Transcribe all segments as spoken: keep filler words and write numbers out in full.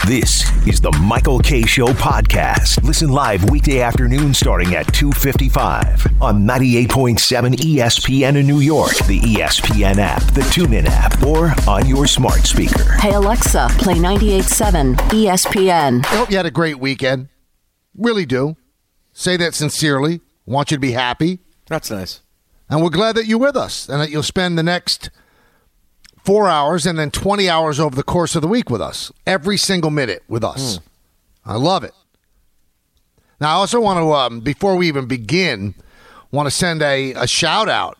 This is the Michael Kay Show podcast. Listen live weekday afternoon starting at two fifty-five on ninety-eight point seven E S P N in New York, the E S P N app, the TuneIn app, or on your smart speaker. Hey, Alexa, play ninety-eight point seven E S P N. I hope you had a great weekend. Really do. Say that sincerely. Want you to be happy. That's nice. And we're glad that you're with us and that you'll spend the next four hours and then twenty hours over the course of the week with us. Every single minute with us. Mm. I love it. Now, I also want to, um, before we even begin, want to send a, a shout out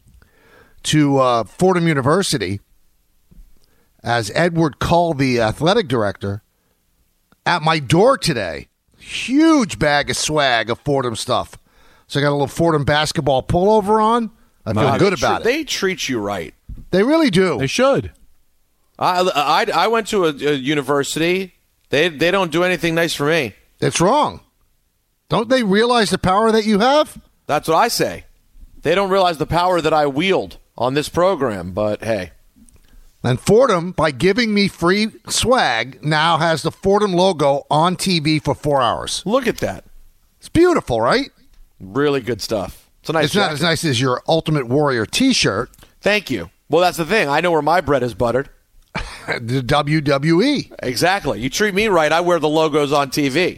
to uh, Fordham University as Edward Cull, the athletic director, at my door today. Huge bag of swag of Fordham stuff. So I got a little Fordham basketball pullover on. I feel uh, good they tr- about it. They treat you right. They really do. They should. I I, I went to a, a university. They they don't do anything nice for me. It's wrong. Don't they realize the power that you have? That's what I say. They don't realize the power that I wield on this program, but hey. And Fordham, by giving me free swag, now has the Fordham logo on T V for four hours. Look at that. It's beautiful, right? Really good stuff. It's a nice It's not jacket. as nice as your Ultimate Warrior t-shirt. Thank you. Well, that's the thing. I know where my bread is buttered. The W W E. Exactly. You treat me right, I wear the logos on T V.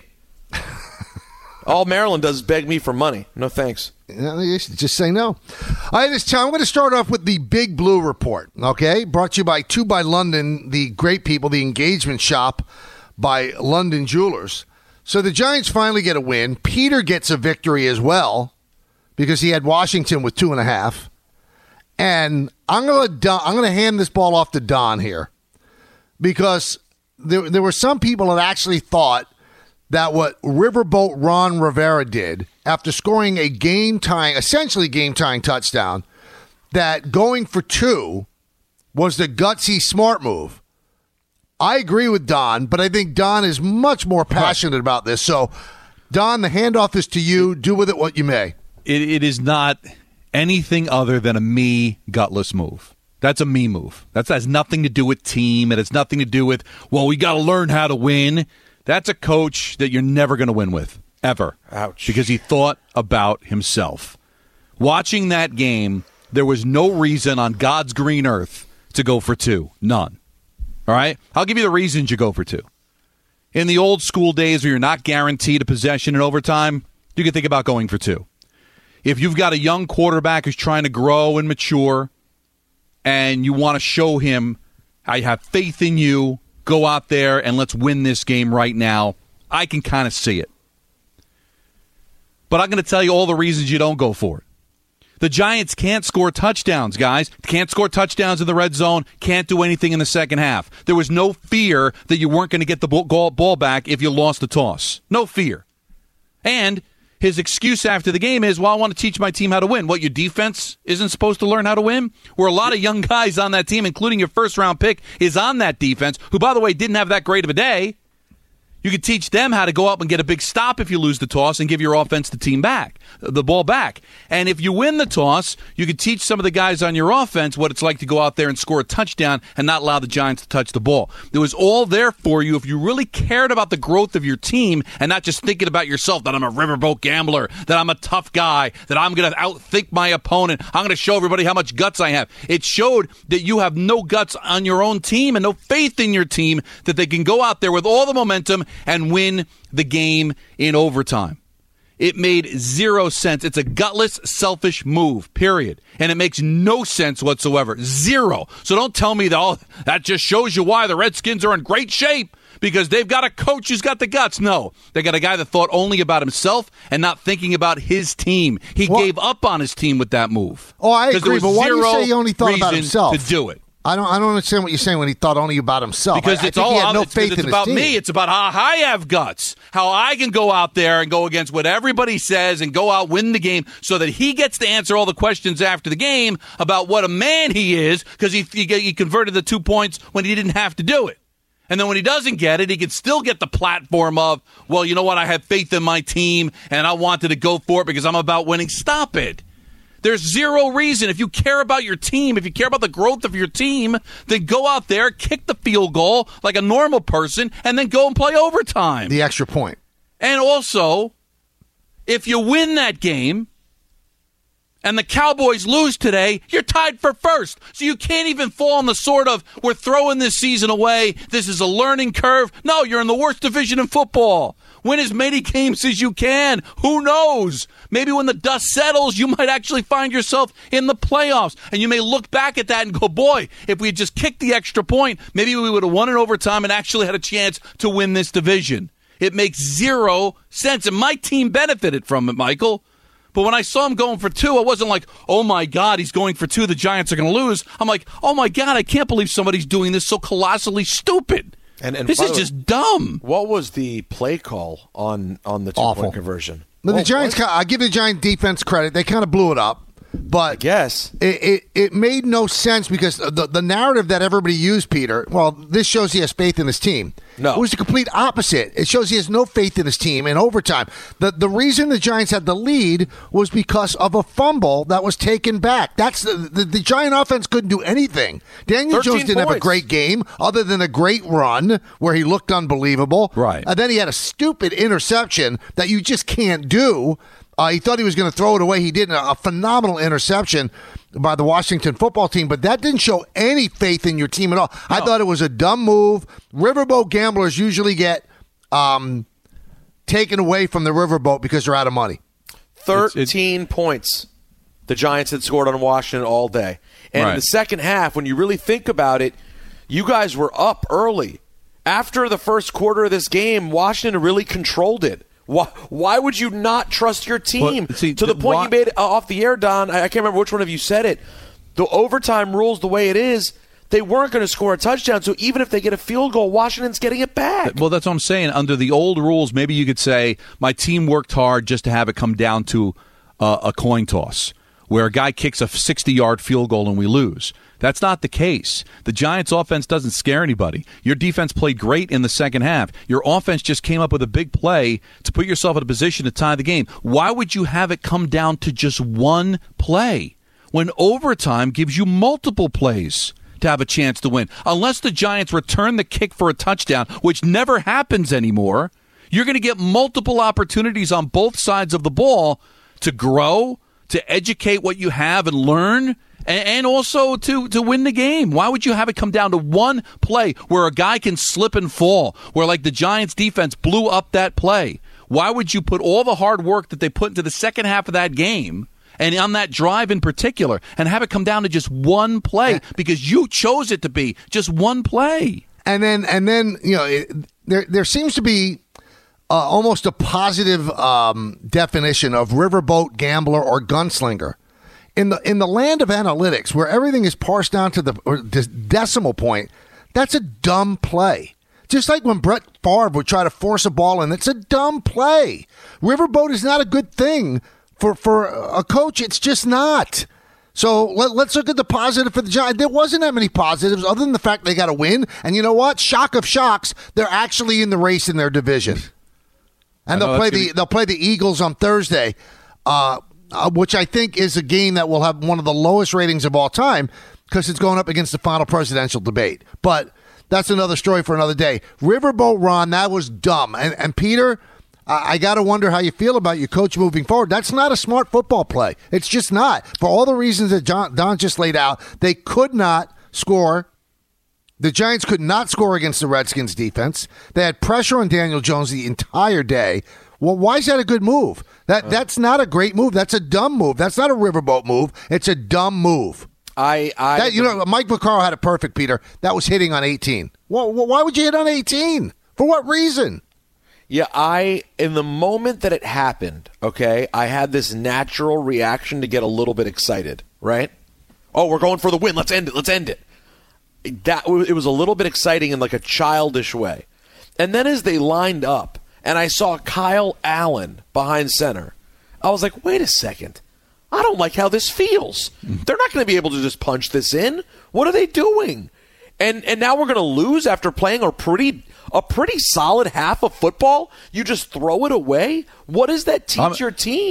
All Maryland does is beg me for money. No thanks. Just say no. All right, this time I'm going to start off with the Big Blue Report, okay? Brought to you by Two by London, the great people, the engagement shop by London Jewelers. So the Giants finally get a win. Peter gets a victory as well because he had Washington with two and a half. And I'm going to I'm going to hand this ball off to Don here because there there were some people that actually thought that what Riverboat Ron Rivera did after scoring a game-tying, essentially game-tying touchdown, that going for two was the gutsy, smart move. I agree with Don, but I think Don is much more passionate about this. So, Don, the handoff is to you. Do with it what you may. It, it is not anything other than a me gutless move. That's a me move. That has nothing to do with team. It has nothing to do with, well, we got to learn how to win. That's a coach that you're never going to win with, ever. Ouch. Because he thought about himself. Watching that game, there was no reason on God's green earth to go for two. None. All right? I'll give you the reasons you go for two. In the old school days where you're not guaranteed a possession in overtime, you can think about going for two. If you've got a young quarterback who's trying to grow and mature and you want to show him, I have faith in you, go out there and let's win this game right now, I can kind of see it. But I'm going to tell you all the reasons you don't go for it. The Giants can't score touchdowns, guys. Can't score touchdowns in the red zone. Can't do anything in the second half. There was no fear that you weren't going to get the ball back if you lost the toss. No fear. And his excuse after the game is, well, I want to teach my team how to win. What, your defense isn't supposed to learn how to win? Where a lot of young guys on that team, including your first-round pick, is on that defense, who, by the way, didn't have that great of a day. You could teach them how to go up and get a big stop if you lose the toss and give your offense the team back, the ball back. And if you win the toss, you could teach some of the guys on your offense what it's like to go out there and score a touchdown and not allow the Giants to touch the ball. It was all there for you if you really cared about the growth of your team and not just thinking about yourself, that I'm a riverboat gambler, that I'm a tough guy, that I'm going to outthink my opponent. I'm going to show everybody how much guts I have. It showed that you have no guts on your own team and no faith in your team that they can go out there with all the momentum and win the game in overtime. It made zero sense. It's a gutless, selfish move, period. And it makes no sense whatsoever. Zero. So don't tell me that, oh, that just shows you why the Redskins are in great shape, because they've got a coach who's got the guts. No, they got a guy that thought only about himself and not thinking about his team. He well, gave up on his team with that move. Oh, I agree, but why do you say he only thought about himself? To do it. I don't I don't understand what you're saying when he thought only about himself. Because I, it's I think all he had no it's, faith it's in about his team. me. It's about how I have guts, how I can go out there and go against what everybody says and go out, win the game, so that he gets to answer all the questions after the game about what a man he is, because he, he, he converted the two points when he didn't have to do it. And then when he doesn't get it, he can still get the platform of, well, you know what, I have faith in my team, and I wanted to go for it because I'm about winning. Stop it. There's zero reason. If you care about your team, if you care about the growth of your team, then go out there, kick the field goal like a normal person, and then go and play overtime. The extra point. And also, if you win that game and the Cowboys lose today, you're tied for first. So you can't even fall in the sort of, we're throwing this season away, this is a learning curve. No, you're in the worst division in football. Win as many games as you can. Who knows? Maybe when the dust settles, you might actually find yourself in the playoffs. And you may look back at that and go, boy, if we had just kicked the extra point, maybe we would have won in overtime and actually had a chance to win this division. It makes zero sense. And my team benefited from it, Michael. But when I saw him going for two, I wasn't like, oh, my God, he's going for two. The Giants are going to lose. I'm like, oh, my God, I can't believe somebody's doing this so colossally stupid. And, and this is way, just dumb. What was the play call on, on the two-point conversion? But the Giants, I give the Giant defense credit. They kind of blew it up. But yes, it, it it made no sense because the the narrative that everybody used, Peter, well, this shows he has faith in his team. No. It was the complete opposite. It shows he has no faith in his team in overtime. The the reason the Giants had the lead was because of a fumble that was taken back. That's the the, the Giant offense couldn't do anything. Daniel Jones didn't points. have a great game other than a great run where he looked unbelievable. Right. And then he had a stupid interception that you just can't do. Uh, he thought he was going to throw it away. He did a, a phenomenal interception by the Washington football team, but that didn't show any faith in your team at all. No. I thought it was a dumb move. Riverboat gamblers usually get um, taken away from the riverboat because they're out of money. thirteen it's, it's, points the Giants had scored on Washington all day. And right. in the second half, when you really think about it, you guys were up early. After the first quarter of this game, Washington really controlled it. Why, why would you not trust your team? Well, see, to the point why, you made uh, off the air, Don, I, I can't remember which one of you said it. The overtime rules the way it is, they weren't going to score a touchdown, so even if they get a field goal, Washington's getting it back. Well, that's what I'm saying. Under the old rules, maybe you could say, my team worked hard just to have it come down to uh, a coin toss, where a guy kicks a sixty-yard field goal and we lose. That's not the case. The Giants' offense doesn't scare anybody. Your defense played great in the second half. Your offense just came up with a big play to put yourself in a position to tie the game. Why would you have it come down to just one play when overtime gives you multiple plays to have a chance to win? Unless the Giants return the kick for a touchdown, which never happens anymore, you're going to get multiple opportunities on both sides of the ball to grow, to educate what you have and learn, and also to, to win the game. Why would you have it come down to one play where a guy can slip and fall, where like the Giants defense blew up that play? Why would you put all the hard work that they put into the second half of that game and on that drive in particular and have it come down to just one play because you chose it to be just one play? And then, and then you know, it, there there seems to be uh, almost a positive um, definition of riverboat gambler or gunslinger. In the in the land of analytics, where everything is parsed down to the or the decimal point, that's a dumb play. Just like when Brett Favre would try to force a ball in, it's a dumb play. Riverboat is not a good thing for, for a coach. It's just not. So let, let's look at the positive for the Giants. There wasn't that many positives other than the fact they got to win. And you know what? Shock of shocks, they're actually in the race in their division. And they'll play the be- they'll play the Eagles on Thursday. Uh Uh, which I think is a game that will have one of the lowest ratings of all time because it's going up against the final presidential debate. But that's another story for another day. Riverboat Ron, that was dumb. And, and Peter, I, I got to wonder how you feel about your coach moving forward. That's not a smart football play. It's just not. For all the reasons that John, Don just laid out, they could not score. The Giants could not score against the Redskins defense. They had pressure on Daniel Jones the entire day. Well, why is that a good move? That That's not a great move. That's a dumb move. That's not a riverboat move. It's a dumb move. I, I that, You know, Mike Vaccaro had it perfect, Peter. That was hitting on eighteen. Well, why would you hit on eighteen? For what reason? Yeah, I, in the moment that it happened, okay, I had this natural reaction to get a little bit excited, right? Oh, we're going for the win. Let's end it. Let's end it. That it was a little bit exciting in like a childish way. And then as they lined up, and I saw Kyle Allen behind center, I was like, wait a second. I don't like how this feels. They're not going to be able to just punch this in. What are they doing? And and now we're going to lose after playing a pretty a pretty solid half of football? You just throw it away? What does that teach I'm, your team?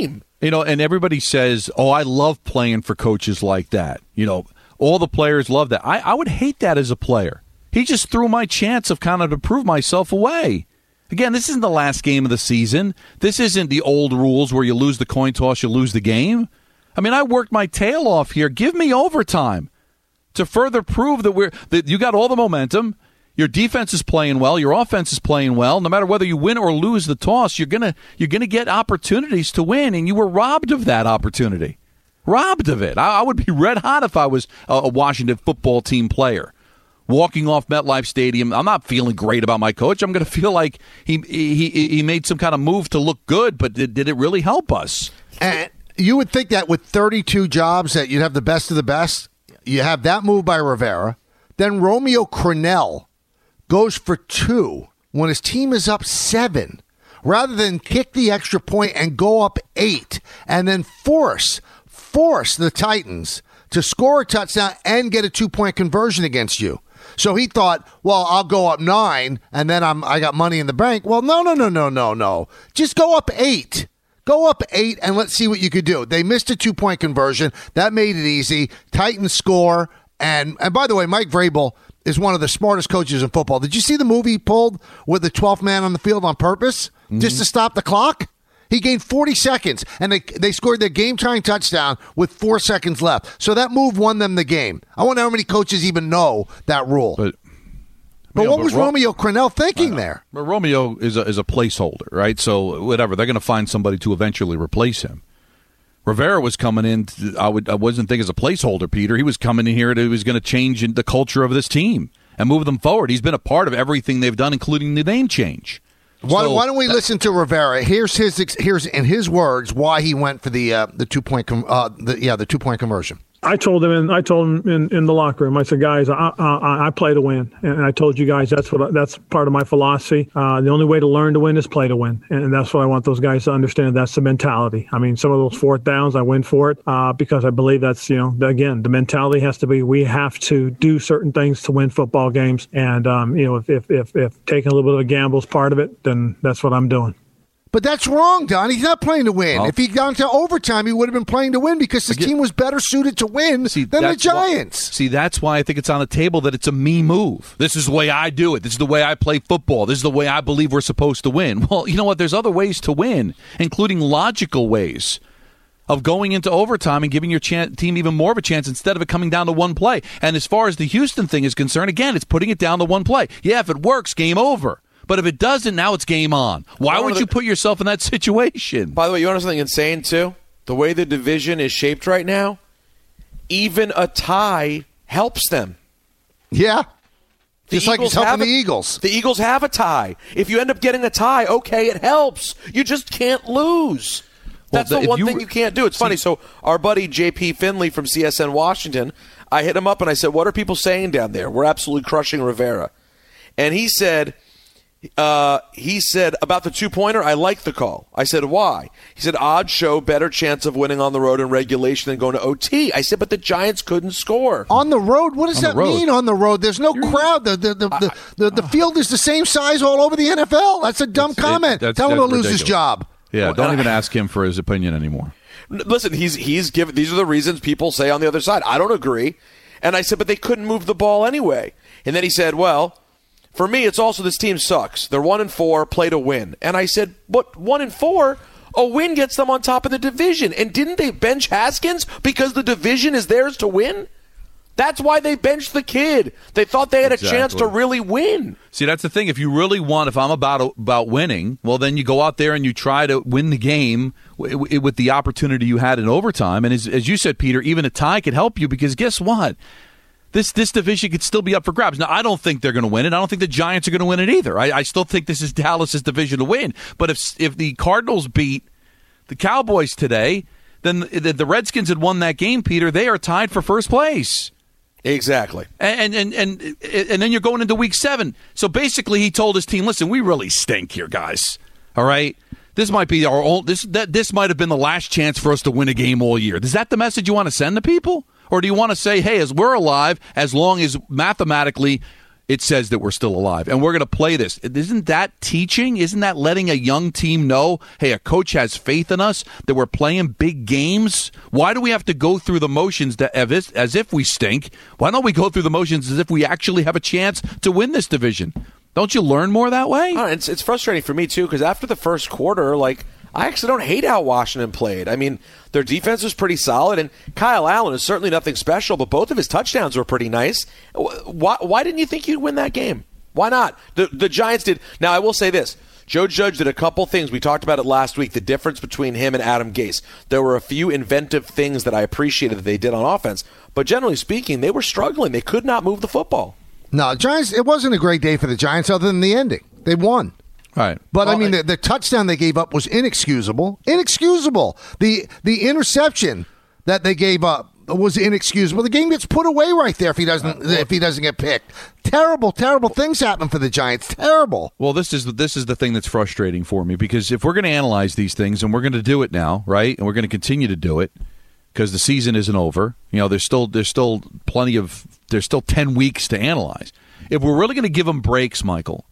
You know, and everybody says, oh, I love playing for coaches like that. You know, all the players love that. I, I would hate that as a player. He just threw my chance of kind of to prove myself away. Again, this isn't the last game of the season. This isn't the old rules where you lose the coin toss, you lose the game. I mean, I worked my tail off here. Give me overtime to further prove that we're that you got all the momentum. Your defense is playing well. Your offense is playing well. No matter whether you win or lose the toss, you're gonna you're gonna get opportunities to win, and you were robbed of that opportunity. Robbed of it. I, I would be red hot if I was a, a Washington football team player. Walking off MetLife Stadium, I'm not feeling great about my coach. I'm going to feel like he he he made some kind of move to look good, but did, did it really help us? And you would think that with thirty-two jobs that you'd have the best of the best. You have that move by Rivera. Then Romeo Crennel goes for two when his team is up seven, rather than kick the extra point and go up eight and then force, force the Titans to score a touchdown and get a two-point conversion against you. So he thought, well, I'll go up nine and then I'm I got money in the bank. Well, no, no, no, no, no, no. Just go up eight. Go up eight and let's see what you could do. They missed a two-point conversion. That made it easy. Titans score. And, and by the way, Mike Vrabel is one of the smartest coaches in football. Did you see the move he pulled with the twelfth man on the field on purpose mm-hmm. just to stop the clock? He gained forty seconds, and they they scored their game-tying touchdown with four seconds left. So that move won them the game. I wonder how many coaches even know that rule. But, but what but was Ro- Romeo Crennel thinking there? But Romeo is a, is a placeholder, right? So whatever, they're going to find somebody to eventually replace him. Rivera was coming in. To, I would I wasn't thinking as a placeholder, Peter. He was coming in here. To, he was going to change the culture of this team and move them forward. He's been a part of everything they've done, including the name change. Why, so, why don't we that, listen to Rivera? Here's his here's in his words why he went for the uh, the two point com- uh, the, yeah the two point conversion. I told him in I told him in, in the locker room. I said, guys, I, I I play to win, and I told you guys that's what that's part of my philosophy. Uh, the only way to learn to win is play to win, and that's what I want those guys to understand. That's the mentality. I mean, some of those fourth downs, I win for it uh, because I believe that's you know again the mentality has to be we have to do certain things to win football games, and um, you know if if if, if taking a little bit of a gamble is part of it, then that's what I'm doing. But that's wrong, Don. He's not playing to win. Oh. If he'd gone to overtime, he would have been playing to win because his team was better suited to win see, than the Giants. Why, see, that's why I think it's on the table that it's a me move. This is the way I do it. This is the way I play football. This is the way I believe we're supposed to win. Well, you know what? There's other ways to win, including logical ways of going into overtime and giving your ch- team even more of a chance instead of it coming down to one play. And as far as the Houston thing is concerned, again, it's putting it down to one play. Yeah, if it works, game over. But if it doesn't, now it's game on. Why would you put yourself in that situation? By the way, you want to know something insane, too? The way the division is shaped right now, even a tie helps them. Yeah. The Just like it's helping the Eagles. The Eagles have a tie. If you end up getting a tie, okay, it helps. You just can't lose. That's well, the, the one you, thing you can't do. It's see, funny. So our buddy J P Finley from C S N Washington, I hit him up and I said, what are people saying down there? We're absolutely crushing Rivera. And he said... Uh, he said about the two-pointer, I like the call. I said, why? He said, odds show better chance of winning on the road in regulation than going to O T. I said, but the Giants couldn't score. On the road? What does that mean on the road? There's no You're, crowd. The the the, I, the, the, the field is the same size all over the N F L. That's a dumb comment. It, that's, Tell that's him to lose his job. Yeah, well, don't even I, ask him for his opinion anymore. Listen, he's he's given. These are the reasons people say on the other side. I don't agree. And I said, but they couldn't move the ball anyway. And then he said, well, for me, it's also this team sucks. They're one and four, play to win. And I said, but one and four, a win gets them on top of the division. And didn't they bench Haskins because the division is theirs to win? That's why they benched the kid. They thought they had exactly. a chance to really win. See, that's the thing. If you really want, if I'm about about winning, well, then you go out there and you try to win the game w- with the opportunity you had in overtime. And as, as you said, Peter, even a tie could help you because guess what? This this division could still be up for grabs. Now, I don't think they're going to win it. I don't think the Giants are going to win it either. I, I still think this is Dallas's division to win. But if if the Cardinals beat the Cowboys today, then the, the Redskins had won that game, Peter. They are tied for first place. Exactly. And and and and then you're going into week seven. So basically, he told his team, "Listen, we really stink here, guys. All right." This might be our old, this that this might have been the last chance for us to win a game all year. Is that the message you want to send to people? Or do you want to say, hey, as we're alive, as long as mathematically it says that we're still alive. And we're going to play this. Isn't that teaching? Isn't that letting a young team know, hey, a coach has faith in us, that we're playing big games? Why do we have to go through the motions that as if we stink? Why don't we go through the motions as if we actually have a chance to win this division? Don't you learn more that way? Oh, it's, it's frustrating for me, too, because after the first quarter, like, I actually don't hate how Washington played. I mean, their defense was pretty solid, and Kyle Allen is certainly nothing special, but both of his touchdowns were pretty nice. Why, why didn't you think you'd win that game? Why not? The, the Giants did. Now, I will say this. Joe Judge did a couple things. We talked about it last week, the difference between him and Adam Gase. There were a few inventive things that I appreciated that they did on offense, but generally speaking, they were struggling. They could not move the football. No, Giants. It wasn't a great day for the Giants other than the ending. They won. Right. But, well, I mean, I, the, the touchdown they gave up was inexcusable. Inexcusable. The the interception that they gave up was inexcusable. The game gets put away right there if he doesn't if he doesn't get picked. Terrible, terrible things happen for the Giants. Terrible. Well, this is this is the thing that's frustrating for me, because if we're going to analyze these things, and we're going to do it now, right, and we're going to continue to do it, because the season isn't over. You know, there's still there's still plenty of there's still ten weeks to analyze. If we're really going to give them breaks, Michael,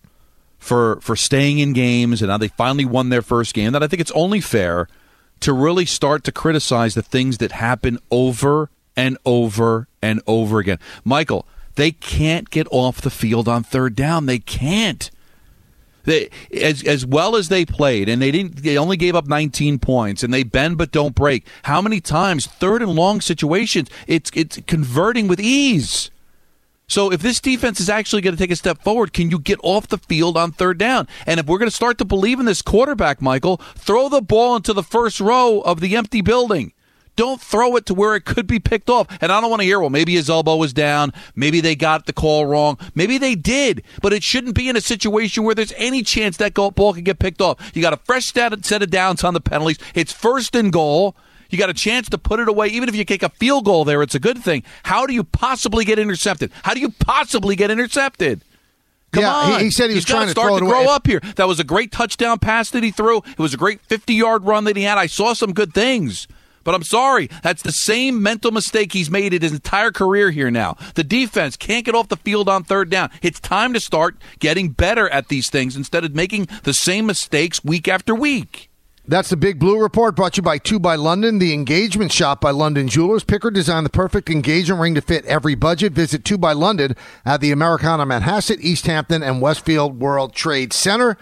for for staying in games, and now they finally won their first game, then I think it's only fair to really start to criticize the things that happen over and over and over again. Michael, they can't get off the field on third down. They can't. They, as as well as they played, and they didn't. They only gave up nineteen points, and they bend but don't break. How many times third and long situations? It's it's converting with ease. So if this defense is actually going to take a step forward, can you get off the field on third down? And if we're going to start to believe in this quarterback, Michael, throw the ball into the first row of the empty building. Don't throw it to where it could be picked off. And I don't want to hear, well, maybe his elbow was down. Maybe they got the call wrong. Maybe they did. But it shouldn't be in a situation where there's any chance that ball can get picked off. You got a fresh set of downs on the penalties. It's first and goal. You got a chance to put it away. Even if you kick a field goal there, it's a good thing. How do you possibly get intercepted? How do you possibly get intercepted? Come yeah, on. He, he said he was He's trying to start throw to it grow away. up here. That was a great touchdown pass that he threw. It was a great fifty-yard run that he had. I saw some good things. But I'm sorry, that's the same mental mistake he's made in his entire career here now. The defense can't get off the field on third down. It's time to start getting better at these things instead of making the same mistakes week after week. That's the Big Blue Report, brought to you by two by London, the engagement shop by London Jewelers. Picker designed the perfect engagement ring to fit every budget. Visit two by London at the Americana Manhasset, East Hampton, and Westfield World Trade Center.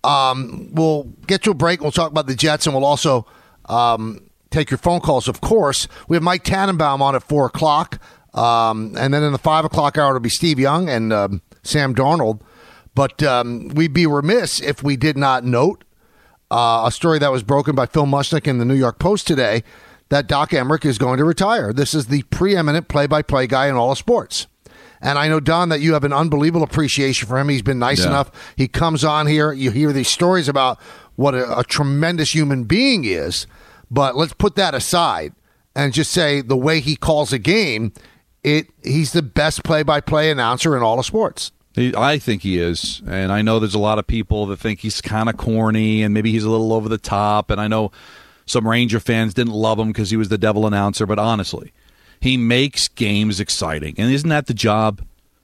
Um, we'll get to a break. We'll talk about the Jets, and we'll also um, take your phone calls, of course. We have Mike Tannenbaum on at four o'clock. Um, and then in the five o'clock hour, it'll be Steve Young and um, Sam Darnold. But um, we'd be remiss if we did not note Uh, a story that was broken by Phil Mushnick in the New York Post today, that Doc Emmerich is going to retire. This is the preeminent play-by-play guy in all of sports. And I know, Don, that you have an unbelievable appreciation for him. He's been nice yeah. enough. He comes on here. You hear these stories about what a, a tremendous human being is. But let's put that aside and just say the way he calls a game, it he's the best play-by-play announcer in all of sports. I think he is, and I know there's a lot of people that think he's kind of corny and maybe he's a little over the top, and I know some Ranger fans didn't love him because he was the devil announcer, but honestly, he makes games exciting, and isn't that the job?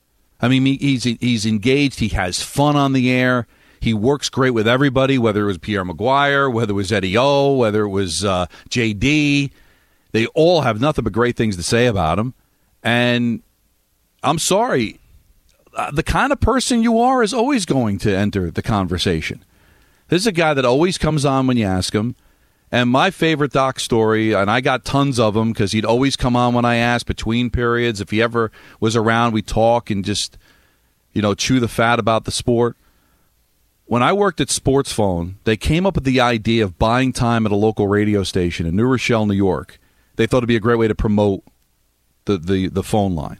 I mean, he's he's engaged, he has fun on the air, he works great with everybody, whether it was Pierre Maguire, whether it was Eddie O, whether it was uh, J D, they all have nothing but great things to say about him, and I'm sorry, Uh, the kind of person you are is always going to enter the conversation. This is a guy that always comes on when you ask him. And my favorite Doc story, and I got tons of them because he'd always come on when I asked between periods. If he ever was around, we'd talk and just, you know, chew the fat about the sport. When I worked at Sports Phone, they came up with the idea of buying time at a local radio station in New Rochelle, New York. They thought it'd be a great way to promote the, the, the phone line.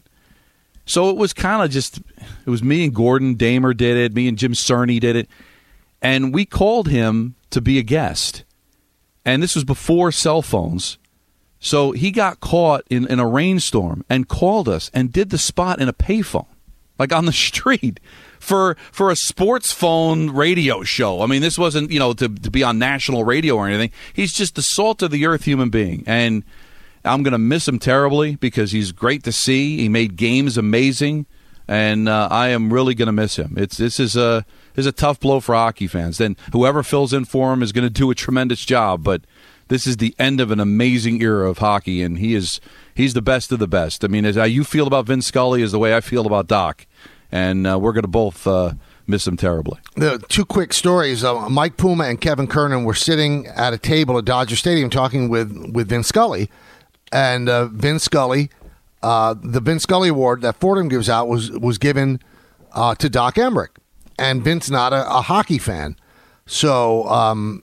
So it was kind of just, it was me and Gordon Damer did it, me and Jim Cerny did it, and we called him to be a guest. And this was before cell phones. So he got caught in, in a rainstorm and called us and did the spot in a payphone, like on the street, for for a sports phone radio show. I mean, this wasn't, you know, to, to be on national radio or anything. He's just the salt of the earth human being. And I'm going to miss him terribly because he's great to see. He made games amazing. and uh, I am really going to miss him. It's this is a is a tough blow for hockey fans. Then whoever fills in for him is going to do a tremendous job, but this is the end of an amazing era of hockey, and he is he's the best of the best. I mean, as how you feel about Vince Scully is the way I feel about Doc, and uh, we're going to both uh, miss him terribly. The two quick stories. Uh, Mike Puma and Kevin Kernan were sitting at a table at Dodger Stadium talking with, with Vince Scully, and uh, Vince Scully, uh, the Vince Scully Award that Fordham gives out was, was given uh, to Doc Emrick, and Vince not a, a hockey fan. So um,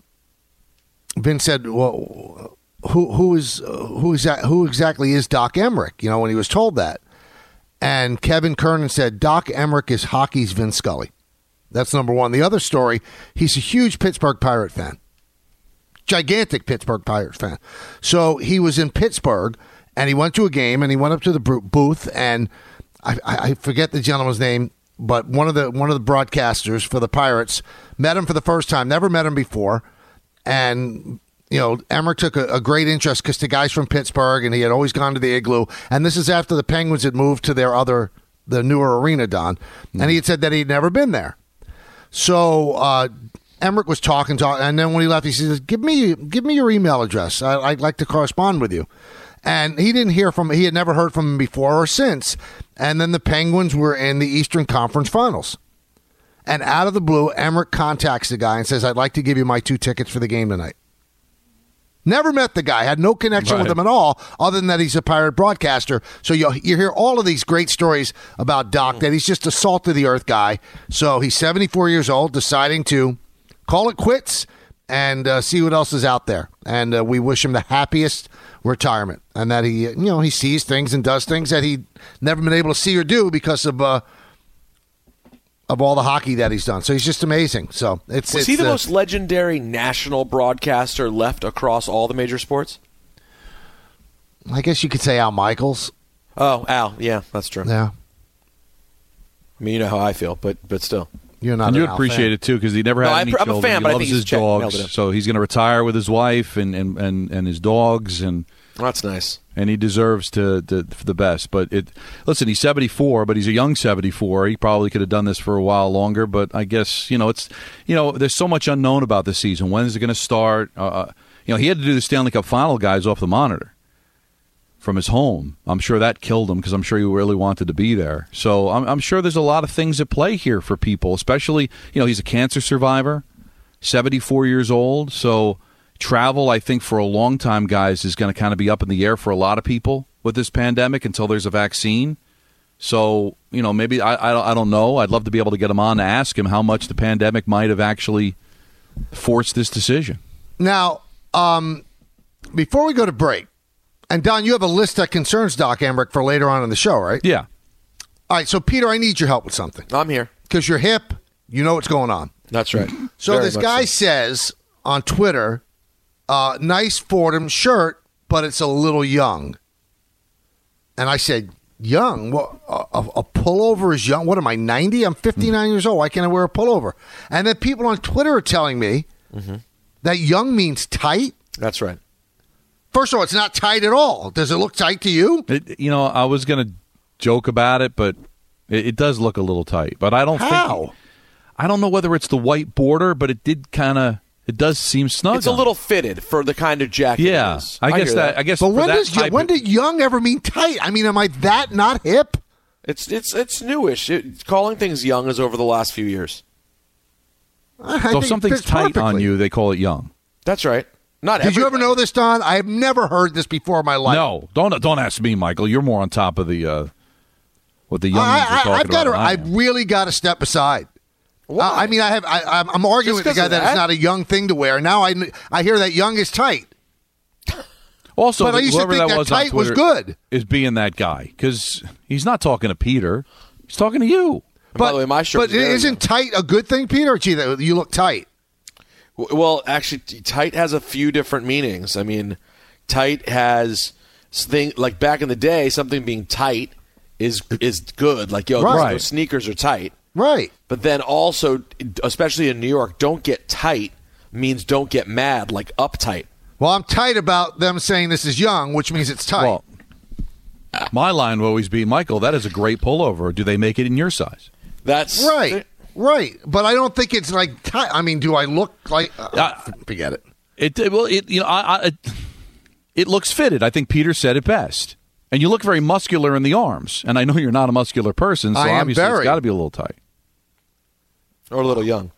Vince said, well, who who is who is that, who exactly is Doc Emrick, you know, when he was told that. And Kevin Kernan said, Doc Emrick is hockey's Vince Scully. That's number one. The other story, he's a huge Pittsburgh Pirate fan. Gigantic Pittsburgh Pirate fan. So he was in Pittsburgh, and he went to a game, and he went up to the booth, and I, I forget the gentleman's name, but one of the one of the broadcasters for the Pirates met him for the first time, never met him before, and you know, Emrick took a, a great interest because the guy's from Pittsburgh, and he had always gone to the Igloo. And this is after the Penguins had moved to their other, the newer arena, Don. Mm-hmm. And he had said that he'd never been there. So uh, Emrick was talking, talking, and then when he left, he says, "Give me, give me your email address. I, I'd like to correspond with you." And he didn't hear from, he had never heard from him before or since. And then the Penguins were in the Eastern Conference Finals. And out of the blue, Emrick contacts the guy and says, "I'd like to give you my two tickets for the game tonight." Never met the guy, had no connection right. with him at all, other than that he's a Pirate broadcaster. So you you hear all of these great stories about Doc, that he's just a salt-of-the-earth guy. So he's seventy-four years old, deciding to call it quits and uh, see what else is out there. And uh, we wish him the happiest retirement, and that he, you know, he sees things and does things that he'd never been able to see or do because of uh, of all the hockey that he's done. So he's just amazing. So it's Was it's, he the uh, most legendary national broadcaster left across all the major sports? I guess you could say Al Michaels. Oh, Al. Yeah, that's true. Yeah. I mean, you know how I feel, but but still. You're not and an you'd Al appreciate fan. it, too, because he never had no, any I'm children. a fan, he but I loves think his he's checked- nailed dogs, it. so he's going to retire with his wife and, and, and, and his dogs, and Well, that's nice. and he deserves to, to for the best. But it, listen, he's seventy-four, but he's a young seventy-four. He probably could have done this for a while longer, but I guess, you know, it's, you know, there's so much unknown about this season. When is it going to start? Uh, you know, he had to do the Stanley Cup final guys off the monitor from his home. I'm sure that killed him because I'm sure he really wanted to be there. So I'm, I'm sure there's a lot of things at play here for people, especially, you know, he's a cancer survivor, seventy-four years old. So travel, I think, for a long time, guys, is going to kind of be up in the air for a lot of people with this pandemic until there's a vaccine. So, you know, maybe, I, I, I don't know. I'd love to be able to get him on to ask him how much the pandemic might have actually forced this decision. Now, um, before we go to break, and Don, you have a list that concerns Doc Emrick for later on in the show, right? Yeah. All right, so Peter, I need your help with something. I'm here. Because you're hip, you know what's going on. That's right. So Very this much guy so. says on Twitter, uh, nice Fordham shirt, but it's a little young. And I said, young? Well, a, a pullover is young. What am I, ninety? I'm fifty-nine mm-hmm. years old. Why can't I wear a pullover? And then people on Twitter are telling me mm-hmm. that young means tight. That's right. First of all, it's not tight at all. Does it look tight to you? It, you know, I was going to joke about it, but it, it does look a little tight. But I don't How? think... I don't know whether it's the white border, but it did kind of... It does seem snug. It's a little fitted for the kind of jacket Yeah, it is. I, I guess hear that, that. I guess. But for when that does type when of- did young ever mean tight? I mean, am I that not hip? It's it's it's newish. It, calling things young is over the last few years. I So think if it something's fits tight on perfectly. you, they call it young. That's right. Not Did you ever everybody. know this, Don? I have never heard this before in my life. No, don't don't ask me, Michael. You're more on top of the uh, what the youngins I, are talking I, I've got about. to. than I I am. really got to step aside. Why? I, I mean, I have. I, I'm, I'm arguing Just with the 'cause guy of that it's that? not a young thing to wear. Now I, I hear that young is tight. Also, But I used to whoever think that that was on tight was Twitter good. is being that guy because he's not talking to Peter. He's talking to you. By the way, my shirt But is very isn't young. tight a good thing, Peter? Or gee, that you look tight. W- Well, actually, t- tight has a few different meanings. I mean, tight has thing like back in the day, something being tight is is good. Like yo, Right. those sneakers are tight. Right. But then also, especially in New York, don't get tight means don't get mad, like uptight. Well, I'm tight about them saying this is young, which means it's tight. Well, My line will always be, Michael, that is a great pullover. Do they make it in your size? That's Right, right. But I don't think it's like. T- I mean, do I look like? Uh, Uh, forget it. It, it well, it you know, I, I, it, it looks fitted. I think Peter said it best. And you look very muscular in the arms. And I know you're not a muscular person, so I am obviously very. it's got to be a little tight. or a little young.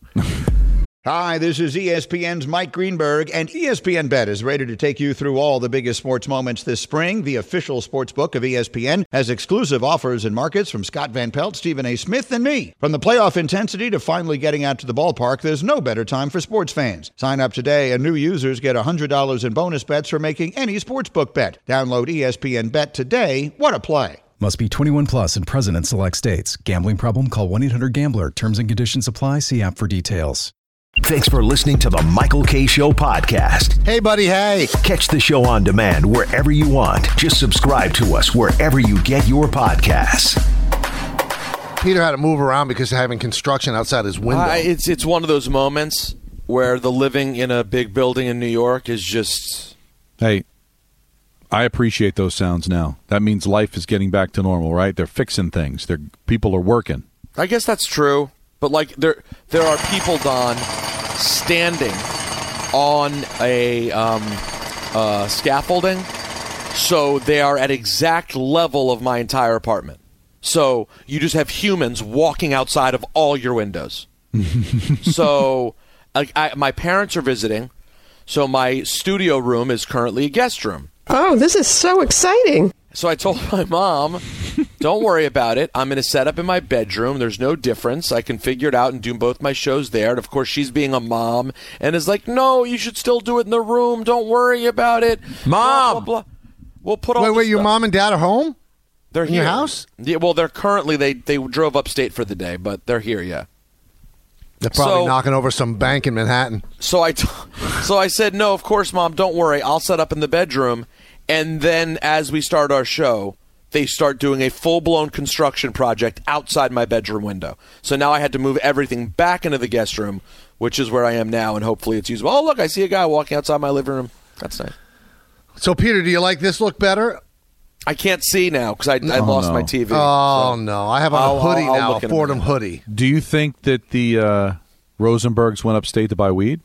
Hi, this is E S P N's Mike Greenberg, and E S P N Bet is ready to take you through all the biggest sports moments this spring. The official sports book of E S P N has exclusive offers and markets from Scott Van Pelt, Stephen A. Smith, and me. From the playoff intensity to finally getting out to the ballpark, there's no better time for sports fans. Sign up today, and new users get one hundred dollars in bonus bets for making any sportsbook bet. Download E S P N Bet today. What a play. Must be twenty-one plus and present in select states. Gambling problem? Call one eight hundred gambler. Terms and conditions apply. See app for details. Thanks for listening to the Michael K. Show podcast. Hey, buddy. Hey. Catch the show on demand wherever you want. Just subscribe to us wherever you get your podcasts. Peter had to move around because of having construction outside his window. I, it's it's one of those moments where the living in a big building in New York is just. Hey, I appreciate those sounds now. That means life is getting back to normal, right? They're fixing things. They're people are working. I guess that's true, but like there there are people, Don, standing on a um, uh, scaffolding, so they are at exact level of my entire apartment. So you just have humans walking outside of all your windows. So like I, my parents are visiting, so my studio room is currently a guest room. Oh, this is so exciting. So I told my mom, don't worry about it. I'm going to set up in my bedroom. There's no difference. I can figure it out and do both my shows there. And, of course, she's being a mom and is like, no, you should still do it in the room. Don't worry about it. Mom! Blah, blah, blah. We'll put all Wait, this wait, your stuff- mom and dad are home? They're in here. your house? Yeah, well, they're currently, they, they drove upstate for the day, but they're here, yeah. They're probably So- knocking over some bank in Manhattan. So I, t- so I said, no, of course, Mom, don't worry. I'll set up in the bedroom. And then as we start our show, they start doing a full-blown construction project outside my bedroom window. So now I had to move everything back into the guest room, which is where I am now, and hopefully it's usable. Oh, look, I see a guy walking outside my living room. That's nice. So, Peter, do you like this look better? I can't see now because I, I Oh, lost no. my T V. Oh, so- no. I have on I'll- a hoodie I'll- I'll now, look a in a Fordham minute. hoodie. Do you think that the uh, Rosenbergs went upstate to buy weed?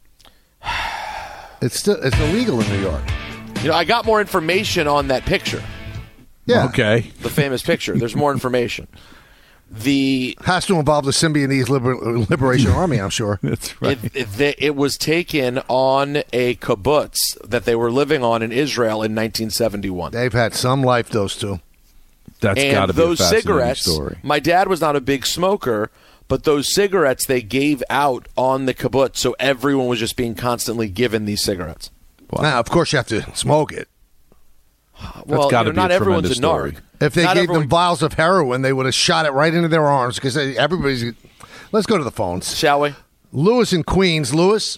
It's still it's illegal in New York. You know, I got more information on that picture, Yeah. Okay. the famous picture. There's more information. The Has to involve the Symbionese Liber- Liberation Army, I'm sure. That's right. It, it, they- it was taken on a kibbutz that they were living on in Israel in nineteen seventy-one. They've had some life, those two. That's got And to be a those fascinating cigarettes, story. my dad was not a big smoker, but those cigarettes they gave out on the kibbutz, so everyone was just being constantly given these cigarettes. Now, of course, you have to smoke it. Well, gotta you know, be a not everyone's a tremendous story. narc. If they Not gave everyone- them vials of heroin, they would have shot it right into their arms because everybody's. Let's go to the phones. Shall we? Lewis in Queens. Lewis.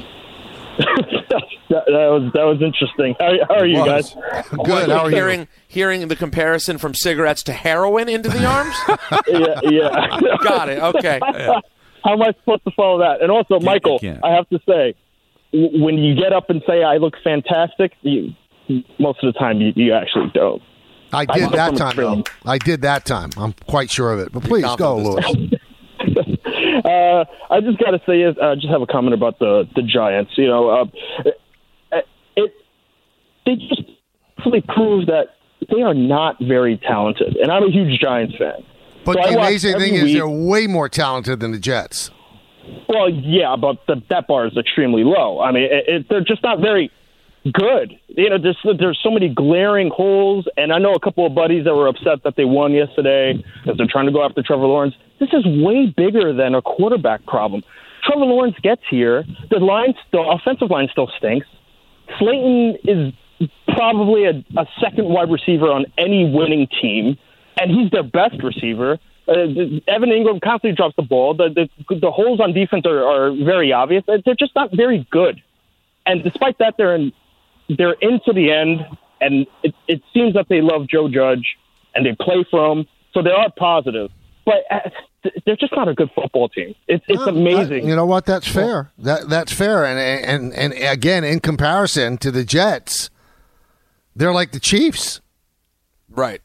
that, that was that was interesting. How, how are you Was. guys? Good. How are you? hearing, hearing the comparison from cigarettes to heroin into the arms? Yeah, yeah. Got it. Okay. How am I supposed to follow that? And also, Michael, can't. I have to say, w- when you get up and say I look fantastic, you, most of the time you, you actually don't. I I did know that from time, though. experience. I did that time. I'm quite sure of it. But please go, confident Lewis. Uh, I just got to say, uh, just have a comment about the the Giants. You know, uh, it, it they just really prove that they are not very talented, and I'm a huge Giants fan. But So I the watch amazing every thing is week. they're way more talented than the Jets. Well, yeah, but the, that bar is extremely low. I mean, it, it, they're just not very good. You know, there's there's so many glaring holes, and I know a couple of buddies that were upset that they won yesterday because they're trying to go after Trevor Lawrence. This is way bigger than a quarterback problem. Trevor Lawrence gets here, the line, the offensive line still stinks. Slayton is probably a, a second wide receiver on any winning team, and he's their best receiver. Uh, Evan Ingram constantly drops the ball. The the, the holes on defense are, are very obvious. They're just not very good. And despite that, they're in, they're into the end, and it, it seems that they love Joe Judge, and they play for him, so they are positive. But uh, they're just not a good football team. It's it's No, amazing. that- you know what? That's fair. That that's fair. And and and again, in comparison to the Jets, they're like the Chiefs. Right.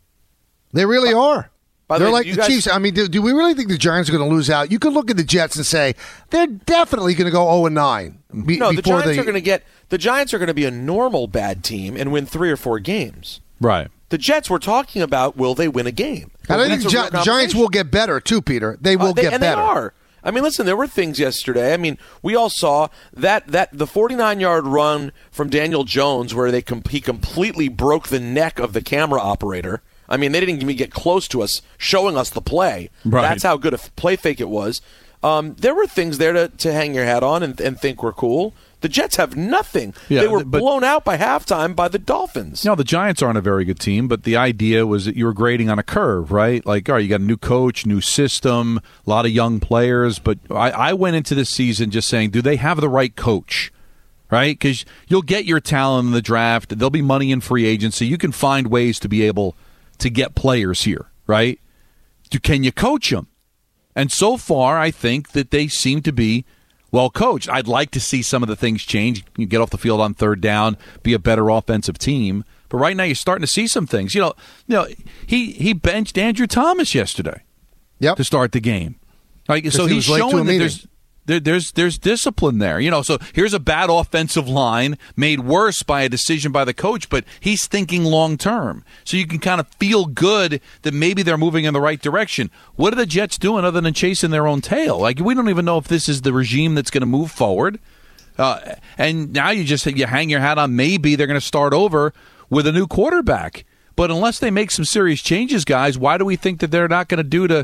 They really are. By the They're way, like you the guys- Chiefs. I mean, do, do we really think the Giants are going to lose out? You could look at the Jets and say they're definitely going to go oh and nine. Be, no, the before Giants they, are going to get the Giants are going to be a normal bad team and win three or four games. Right. The Jets we're talking about, will they win a game? And I think That's the a real Gi- Giants will get better too, Peter. They will Uh, they- get and better. They are. I mean, listen, there were things yesterday. I mean, we all saw that that the forty-nine-yard run from Daniel Jones where they com- he completely broke the neck of the camera operator. I mean, they didn't even get close to us showing us the play. Right. That's how good a f- play fake it was. Um, there were things there to, to hang your hat on and, and think were cool. The Jets have nothing. Yeah, they were but- blown out by halftime by the Dolphins. No, the Giants aren't a very good team, but the idea was that you were grading on a curve, right? Like, all right, you got a new coach, new system, a lot of young players, but I, I went into this season just saying, do they have the right coach? Right? Because you'll get your talent in the draft. There'll be money in free agency. You can find ways to be able to get players here, right? Do, can you coach them? And so far, I think that they seem to be well coached. I'd like to see some of the things change. You get off the field on third down, be a better offensive team. But right now, you're starting to see some things. You know, you know, he he benched Andrew Thomas yesterday. Yep. To start the game. Like, so he he's was late to a showing that meeting. there's there, there's there's discipline there. You know, so here's a bad offensive line made worse by a decision by the coach, but he's thinking long term. So you can kind of feel good that maybe they're moving in the right direction. What are the Jets doing other than chasing their own tail? Like, we don't even know if this is the regime that's going to move forward. Uh, and now you just you hang your hat on maybe they're going to start over with a new quarterback. But unless they make some serious changes, guys, why do we think that they're not going to do to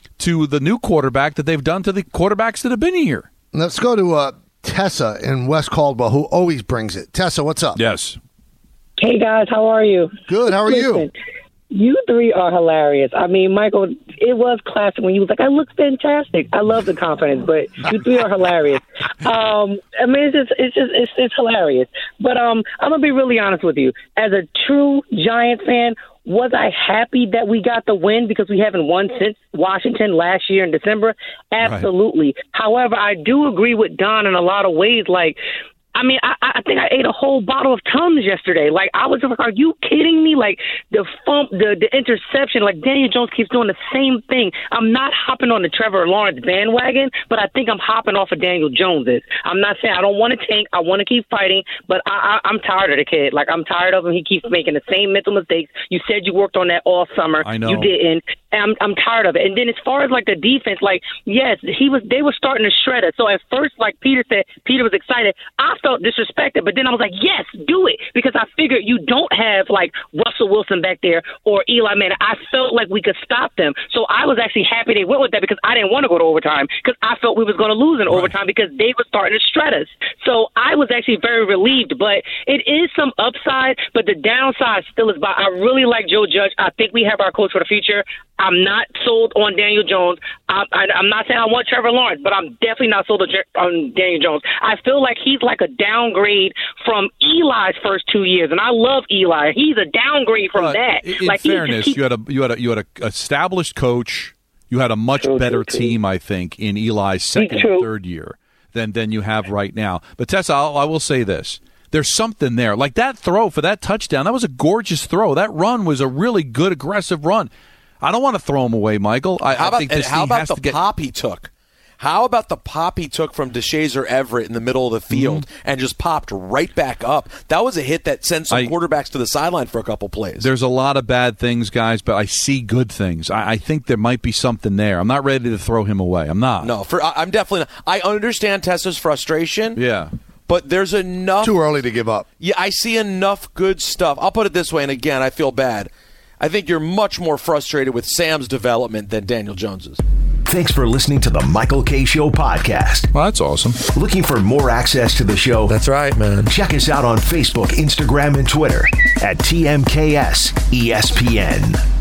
to the new quarterback that they've done to the quarterbacks that have been here? Let's go to uh, Tessa in West Caldwell, who always brings it. Tessa, what's up? Yes. Hey, guys, how are you? Good. How are you? Listen, you three are hilarious. I mean, Michael, it was classic when you was like, I look fantastic. I love the confidence, but you three are hilarious. Um, I mean, it's just, it's just, it's, it's hilarious. But um, I'm going to be really honest with you. As a true Giants fan, was I happy that we got the win because we haven't won since Washington last year in December? Absolutely. Right. However, I do agree with Don in a lot of ways. Like, I mean, I, I think I ate a whole bottle of Tums yesterday. Like, I was like, are you kidding me? Like, the fump, the, the interception, like, Daniel Jones keeps doing the same thing. I'm not hopping on the Trevor Lawrence bandwagon, but I think I'm hopping off of Daniel Jones's. I'm not saying I don't want to tank. I want to keep fighting, but I, I, I'm tired of the kid. Like, I'm tired of him. He keeps making the same mental mistakes. You said you worked on that all summer. I know. You didn't. I'm, I'm tired of it. And then as far as, like, the defense, like, yes, he was. they were starting to shred it. So at first, like Peter said, Peter was excited. I felt disrespected, but then I was like, yes, do it, because I figured you don't have like Russell Wilson back there or Eli Manning. I felt like we could stop them, so I was actually happy they went with that because I didn't want to go to overtime because I felt we was going to lose in overtime because they were starting to shred us. So I was actually very relieved, but it is some upside, but the downside still is. By I really like Joe Judge. I think we have our coach for the future. I'm not sold on Daniel Jones. I, I, I'm not saying I want Trevor Lawrence, but I'm definitely not sold on, on Daniel Jones. I feel like he's like a downgrade from Eli's first two years, and I love Eli. He's a downgrade from uh, that. In like, fairness, keep- you had a you had a you had a established coach. You had a much True, better true, team, I think, in Eli's second True. and third year than than you have right now. But Tessa, I'll, I will say this. There's something there. Like that throw for that touchdown, that was a gorgeous throw. That run was a really good, aggressive run. I don't want to throw him away, Michael. I, How I about, think this how team about has the to get pop he took? How about the pop he took from DeShazer Everett in the middle of the field Mm-hmm. and just popped right back up? That was a hit that sent some I, quarterbacks to the sideline for a couple plays. There's a lot of bad things, guys, but I see good things. I, I think there might be something there. I'm not ready to throw him away. I'm not. No, for I, I'm definitely not. I understand Tessa's frustration. Yeah. But there's enough. Too early to give up. Yeah, I see enough good stuff. I'll put it this way, and again, I feel bad. I think you're much more frustrated with Sam's development than Daniel Jones's. Thanks for listening to the Michael K. Show podcast. Well, that's awesome. Looking for more access to the show? That's right, man. Check us out on Facebook, Instagram, and Twitter at T M K S E S P N.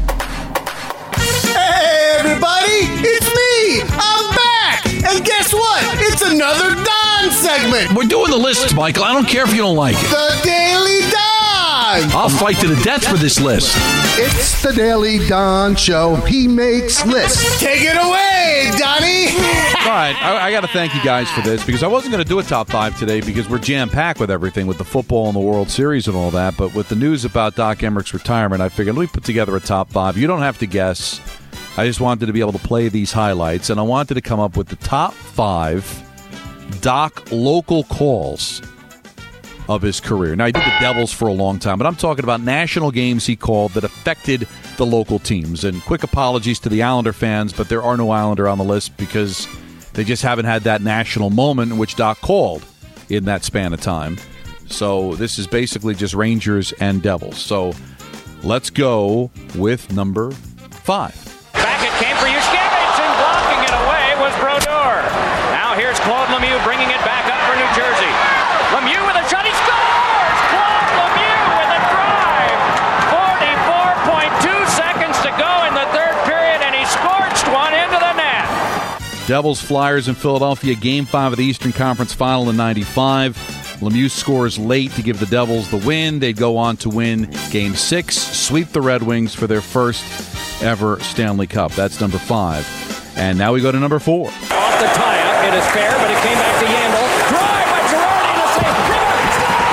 Hey, everybody! It's me! I'm back! And guess what? It's another Don segment! We're doing the lists, Michael. I don't care if you don't like it. The Daily Don! time. I'll fight to the death for this list. It's the Daily Don Show. He makes lists. Take it away, Donnie. All right, I, I got to thank you guys for this because I wasn't going to do a top five today because we're jam-packed with everything, with the football and the World Series and all that. But with the news about Doc Emmerich's retirement, I figured let me put together a top five. You don't have to guess. I just wanted to be able to play these highlights, and I wanted to come up with the top five Doc local calls of his career. Now, he did the Devils for a long time, but I'm talking about national games he called that affected the local teams. And quick apologies to the Islander fans, but there are no Islander on the list because they just haven't had that national moment in which Doc called in that span of time. So this is basically just Rangers and Devils. So let's go with number five. Back it came for Yushkevich, and blocking it away was Brodeur. Now here's Claude Lemieux bringing it back up for New Jersey. Lemieux with a shot, he scores! Claude Lemieux with a drive! forty-four point two seconds to go in the third period, and he scorched one into the net. Devils, Flyers in Philadelphia, Game five of the Eastern Conference Final in ninety-five. Lemieux scores late to give the Devils the win. They'd go on to win Game six, sweep the Red Wings for their first ever Stanley Cup. That's number five. And now we go to number four. Off the tie-up, it is fair, but it came back to Yandel. Drive by Girardi and a save. Girardi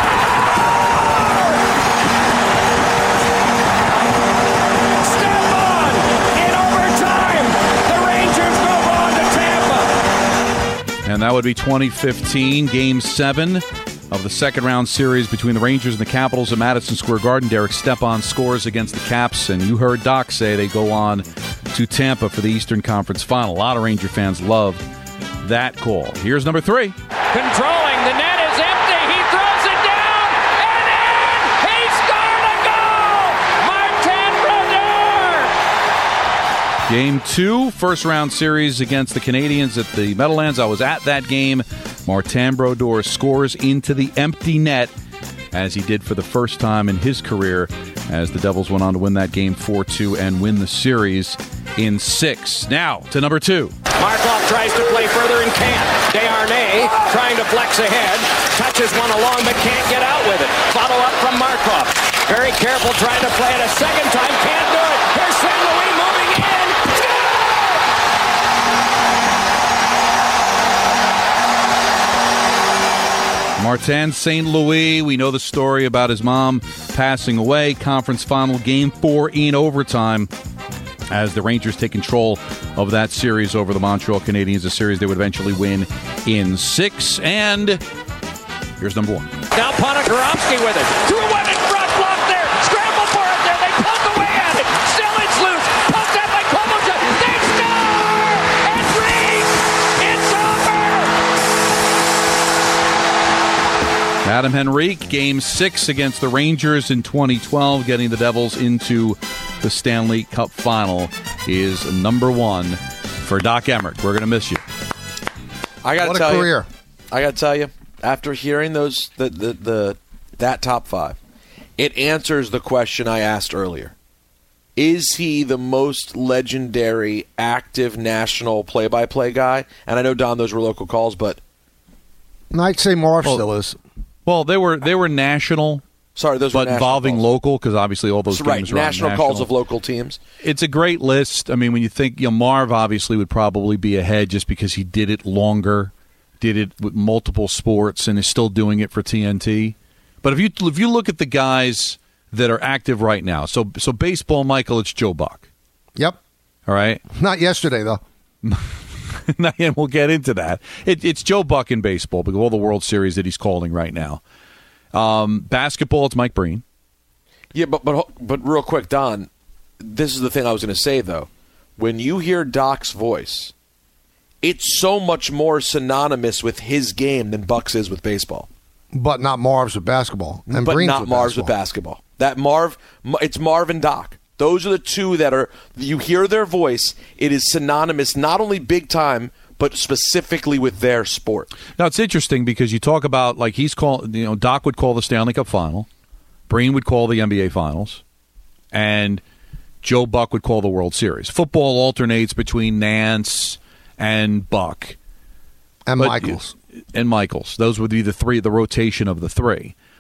scores! Step on! In overtime, the Rangers move on to Tampa. And that would be twenty fifteen, Game seven of the second-round series between the Rangers and the Capitals at Madison Square Garden. Derek Stepan scores against the Caps, and you heard Doc say they go on to Tampa for the Eastern Conference Final. A lot of Ranger fans loved that call. Here's number three. Controlling, the net is empty, he throws it down, and in! He scored a goal! Martin Brodeur! Game two, first-round series against the Canadiens at the Meadowlands. I was at that game. Martin Brodeur scores into the empty net, as he did for the first time in his career, as the Devils went on to win that game four two and win the series in six. Now to number two. Markov tries to play further and can't. Desharnais trying to flex ahead, touches one along but can't get out with it. Follow up from Markov. Very careful trying to play it a second time, can't do it. Here's Saint Louis moving in. Martin Saint Louis, we know the story about his mom passing away. Conference final, game four in overtime, as the Rangers take control of that series over the Montreal Canadiens, a series they would eventually win in six. And here's number one. Now Ponikarovsky with it. Through one in front, block there. Scramble for it there. They poke away at it. Still it's loose. Poked out by Kovalchuk. They score! And Reese! It's over! Adam Henrique, game six against the Rangers in twenty twelve, getting the Devils into the Stanley Cup final, is number one for Doc Emmerich. We're going to miss you. I got to What a tell career. you. I got to tell you, after hearing those the, the the that top five, it answers the question I asked earlier. Is he the most legendary active national play-by-play guy? And I know, Don, those were local calls, but I'd say Marv Well, still is. Well, they were they were national. Sorry, those but were national involving calls. local, because obviously all those So, games right, are on national, national calls of local teams. It's a great list. I mean, when you think, you know, Marv obviously would probably be ahead just because he did it longer, did it with multiple sports, and is still doing it for T N T. But if you if you look at the guys that are active right now, so so baseball, Michael, it's Joe Buck. Yep. All right. Not yesterday, though. And we'll get into that. It, it's Joe Buck in baseball because of all the World Series that he's calling right now. Um, basketball, it's Mike Breen. Yeah, but but but real quick, Don, this is the thing I was going to say, though. When you hear Doc's voice, it's so much more synonymous with his game than Buck's is with baseball. But not Marv's with basketball. And but Breen's not with Marv's basketball. with basketball. That Marv, it's Marv and Doc. Those are the two that are, you hear their voice, it is synonymous, not only big time, but specifically with their sport. Now, it's interesting because you talk about, like, he's called, you know, Doc would call the Stanley Cup final, Breen would call the N B A finals, and Joe Buck would call the World Series. Football alternates between Nance and Buck. And But- Michaels. And Michaels. Those would be the three, the rotation of the three.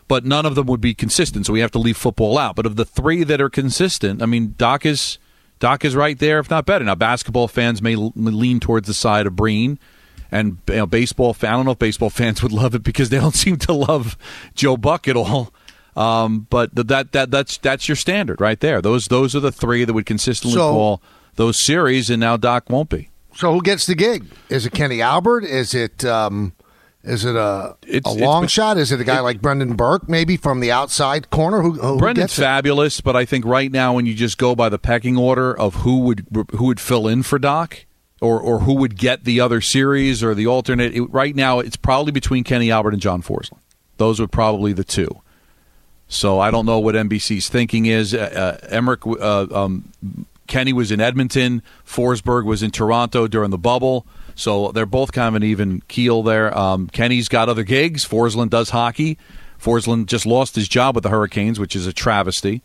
but none of them would be consistent, so we have to leave football out. But of the three that are consistent, I mean, Doc is Doc is right there, if not better. Now, basketball fans may lean towards the side of Breen, and you know, baseball. I don't know if baseball fans would love it because they don't seem to love Joe Buck at all. Um, but that that that's that's your standard right there. Those those are the three that would consistently So- call those series, and now Doc won't be. So who gets the gig? Is it Kenny Albert? Is it um, is it a, It's- a it's long been- shot? Is it a guy it- like Brendan Burke, maybe from the outside corner? Who, who Brendan's gets it? fabulous, but I think right now when you just go by the pecking order of who would who would fill in for Doc or or who would get the other series or the alternate, it, right now it's probably between Kenny Albert and John Forsland. Those are probably the two. So I don't know what N B C's thinking is. Uh, uh, Emmerich, uh, um, Kenny was in Edmonton. Forsberg was in Toronto during the bubble. So they're both kind of an even keel there. Um, Kenny's got other gigs. Forsland does hockey. Forsland just lost his job with the Hurricanes, which is a travesty.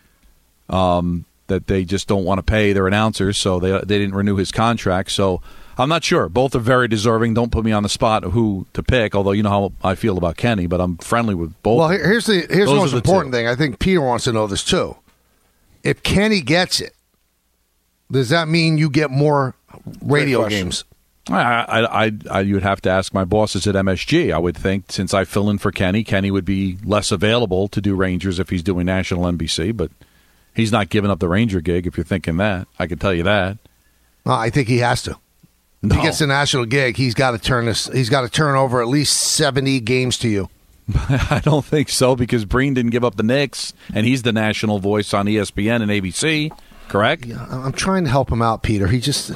Um, that they just don't want to pay their announcers, so they they didn't renew his contract. So I'm not sure. Both are very deserving. Don't put me on the spot of who to pick, although you know how I feel about Kenny, but I'm friendly with both. Well, here- here's the here's the Those most are the important two. thing. I think Peter wants to know this too. If Kenny gets it, does that mean you get more radio question. games? I, I, I, I, you would have to ask my bosses at M S G. I would think since I fill in for Kenny, Kenny would be less available to do Rangers if he's doing national N B C, but he's not giving up the Ranger gig if you're thinking that. I can tell you that. No, I think he has to. If No. he gets the national gig, he's got to turn this. He's got to turn over at least seventy games to you. I don't think so because Breen didn't give up the Knicks, and he's the national voice on E S P N and A B C, correct? Yeah, I'm trying to help him out, Peter. He just.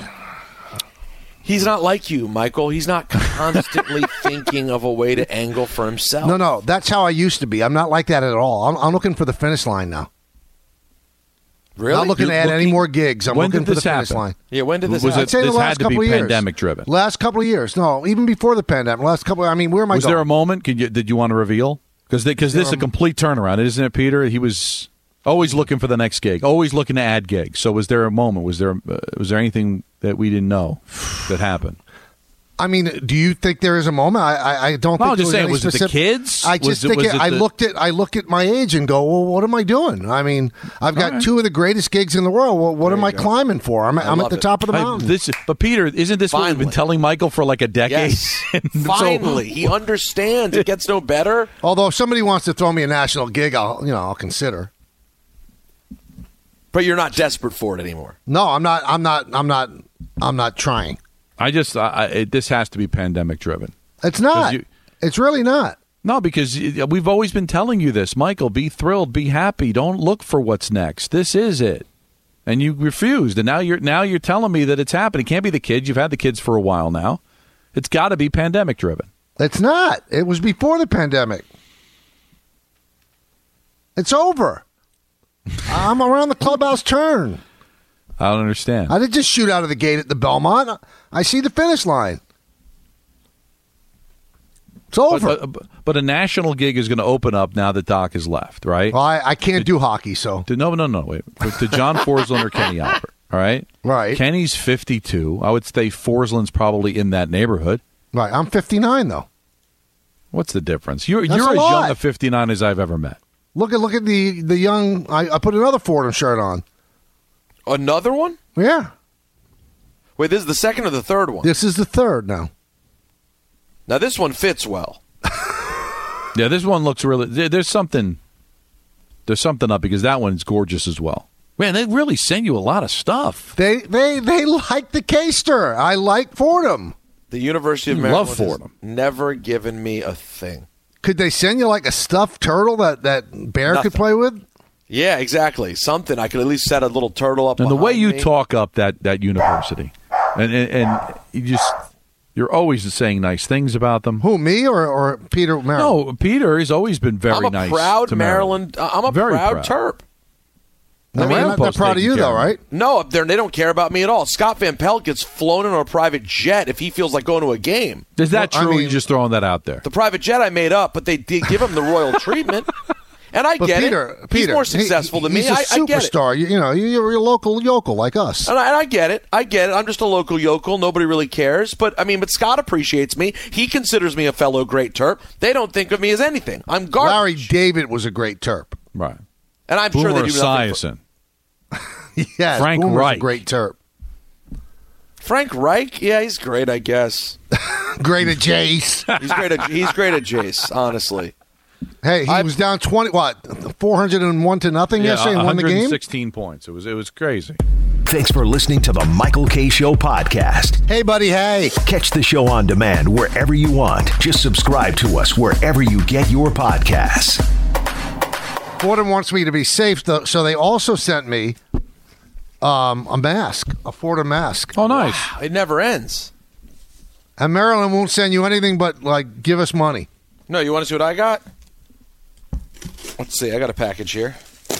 He's not like you, Michael. He's not constantly thinking of a way to angle for himself. No, no, that's how I used to be. I'm not like that at all. I'm, I'm looking for the finish line now. Really? Not looking to You're add any looking- more gigs. I'm when looking did for the this finish happen? line. Yeah, when did this Was happen? it- I'd say this the had last to be couple of years. pandemic-driven. Last couple of years. No, even before the pandemic. Last couple. I mean, where am I Was going? there a moment? Could you, did you want to reveal? Because because this is a complete turnaround, isn't it, Peter? He was always looking for the next gig, always looking to add gigs. So was there a moment? Was there uh, was there anything that we didn't know that happened? I mean, do you think there is a moment? I, I, I don't No, think I'm just there saying, was, was any it the specific- kids? I Was just it- think was it, it I the- looked at I look at my age and go, well, what am I doing? I mean, I've got All right. two of the greatest gigs in the world. Well, what There am you I go. climbing for? I'm, I'm at love the it. top of the I- mountain. this, but Peter, isn't this what we've been Finally. telling Michael for like a decade? Yes. And so- Finally, he understands. It gets no better. Although if somebody wants to throw me a national gig, I'll you know I'll consider. But you're not desperate for it anymore. No, I'm not. I'm not. I'm not. I'm not trying. I just I, I, it, this has to be pandemic driven. It's not. you- it's really not. No, because we've always been telling you this, Michael. Be thrilled, be happy. Don't look for what's next. This is it, and you refused. And now you're now you're telling me that it's happening. It can't be the kids. You've had the kids for a while now. It's got to be pandemic driven. It's not. It was before the pandemic. It's over. I'm around the clubhouse turn. I don't understand. I didn't just shoot out of the gate at the Belmont. I see the finish line. It's over. But, but, but a national gig is going to open up now that Doc has left, right? well, I, I can't do hockey, so. To, no, no, no. Wait. To John Forsland or Kenny Albert, all right? Right. Kenny's fifty-two. I would say Forsland's probably in that neighborhood. Right. I'm fifty-nine, though. What's the difference? You're, That's you're a as lot. young a fifty-nine as I've ever met. Look at look at the, the young. I, I put another Fordham shirt on. Another one? Yeah. Wait, this is the second or the third one? This is the third now. Now, this one fits well. Yeah, this one looks really. there- There's something. There's something up because that one's gorgeous as well. Man, they really send you a lot of stuff. They they they like the K-Stir. I like Fordham. The University of You Maryland love has Fordham. never given me a thing. Could they send you like a stuffed turtle that, that Bear Nothing. could play with? Yeah, exactly. Something. I could at least set a little turtle up And the way behind you me. talk up that, that university, and, and and you just you're always saying nice things about them. Who, me or, or Peter Maryland? No, Peter has always been very I'm a nice. proud to Maryland. uh, I'm a Very proud, proud. Terp. No, I mean, they're I'm not that supposed proud of to you, take though, care of right? No, they're, they don't care about me at all. Scott Van Pelt gets flown in on a private jet if he feels like going to a game. Is that Well, I true? or mean- are you just throwing that out there? The private jet I made up, but they did give him the royal treatment. And I but get Peter, it. Peter, he's more successful he, than me. He's a I, I get it. superstar. You, you know, you're a local yokel like us. And I, and I get it. I get it. I'm just a local yokel. Nobody really cares. But, I mean, but Scott appreciates me. He considers me a fellow great Terp. They don't think of me as anything. I'm garbage. Larry David was a great Terp. Right. And I'm Boomer sure they do Esiason. Yes, Frank Boomer's Reich. a great Terp. Frank Reich? Yeah, he's great, I guess. Great at Jace. He's great at, he's great at Jace, honestly. Hey, he I, was down twenty, what, four hundred one to nothing yeah, yesterday and won the game? one hundred sixteen points. It was, it was crazy. Thanks for listening to the Michael K. Show podcast. Hey, buddy, hey. Catch the show on demand wherever you want. Just subscribe to us wherever you get your podcasts. Fordham wants me to be safe, though, so they also sent me um, a mask, a Fordham mask. Oh, nice. Wow, it never ends. And Maryland won't send you anything but, like, give us money. No, you want to see what I got? Let's see. I got a package here.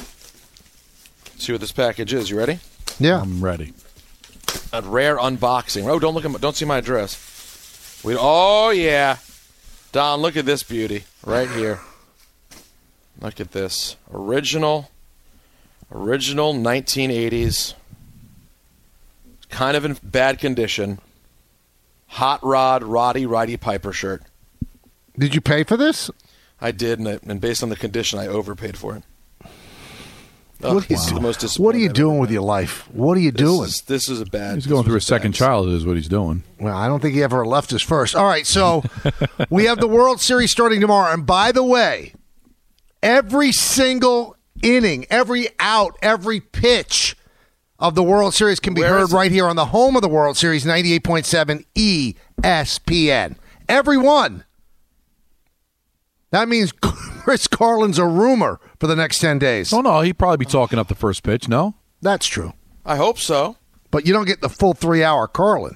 Let's see what this package is. You ready? Yeah. I'm ready. A rare unboxing. Oh, don't look at my, don't see my address. We, oh, yeah. Don, look at this beauty right here. Look at this. Original, original nineteen eighties. Kind of in bad condition. Hot Rod, Roddy, Roddy Piper shirt. Did you pay for this? I did, and, I, and based on the condition, I overpaid for it. Oh, what, wow. the most what are you doing with your life? What are you this doing? Is, this is a bad. He's going through a second bad. childhood is what he's doing. Well, I don't think he ever left his first. All right, so we have the World Series starting tomorrow. And by the way, every single inning, every out, every pitch of the World Series can be Where heard is it? right here on the home of the World Series, ninety-eight point seven E S P N. Every one. That means Chris Carlin's a rumor for the next ten days. Oh, no, he'd probably be talking up the first pitch, no? That's true. I hope so. But you don't get the full three-hour Carlin.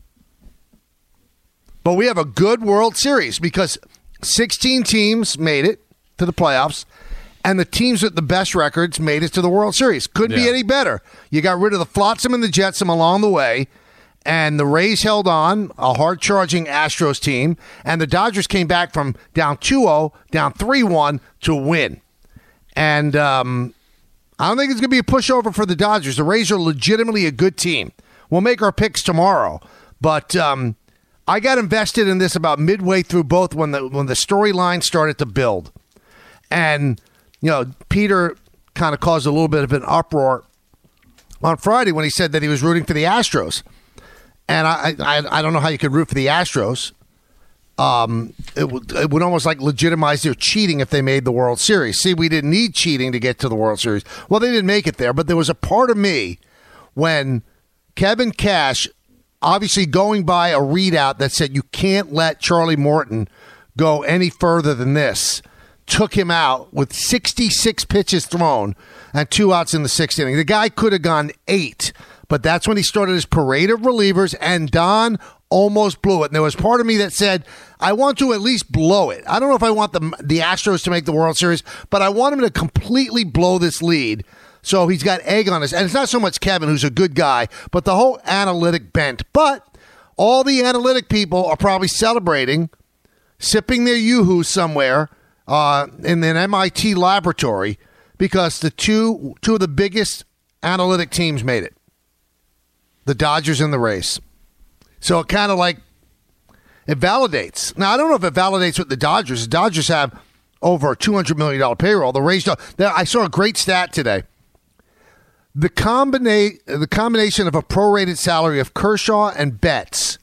But we have a good World Series because sixteen teams made it to the playoffs, and the teams with the best records made it to the World Series. Couldn't be Yeah. any better. You got rid of the Flotsam and the Jetsam along the way, and the Rays held on, a hard-charging Astros team, and the Dodgers came back from down two oh, down three one to win. And um, I don't think it's going to be a pushover for the Dodgers. The Rays are legitimately a good team. We'll make our picks tomorrow, but um, I got invested in this about midway through both when the when the storyline started to build. And, you know, Peter kind of caused a little bit of an uproar on Friday when he said that he was rooting for the Astros. And I, I I don't know how you could root for the Astros. Um, it would it would almost like legitimize their cheating if they made the World Series. See, we didn't need cheating to get to the World Series. Well, they didn't make it there, but there was a part of me when Kevin Cash, obviously going by a readout that said you can't let Charlie Morton go any further than this, took him out with sixty-six pitches thrown and two outs in the sixth inning. The guy could have gone eight. But that's when he started his parade of relievers, and Don almost blew it. And there was part of me that said, I want to at least blow it. I don't know if I want the, the Astros to make the World Series, but I want him to completely blow this lead. So he's got egg on us. And it's not so much Kevin, who's a good guy, but the whole analytic bent. But all the analytic people are probably celebrating, sipping their yoo-hoo somewhere uh, in an M I T laboratory because the two two of the biggest analytic teams made it. The Dodgers and the Rays. So it kind of like, it validates. Now, I don't know if it validates with the Dodgers. The Dodgers have over a two hundred million dollars payroll. The Rays don't. I saw a great stat today. The, combina- the combination of a prorated salary of Kershaw and Betts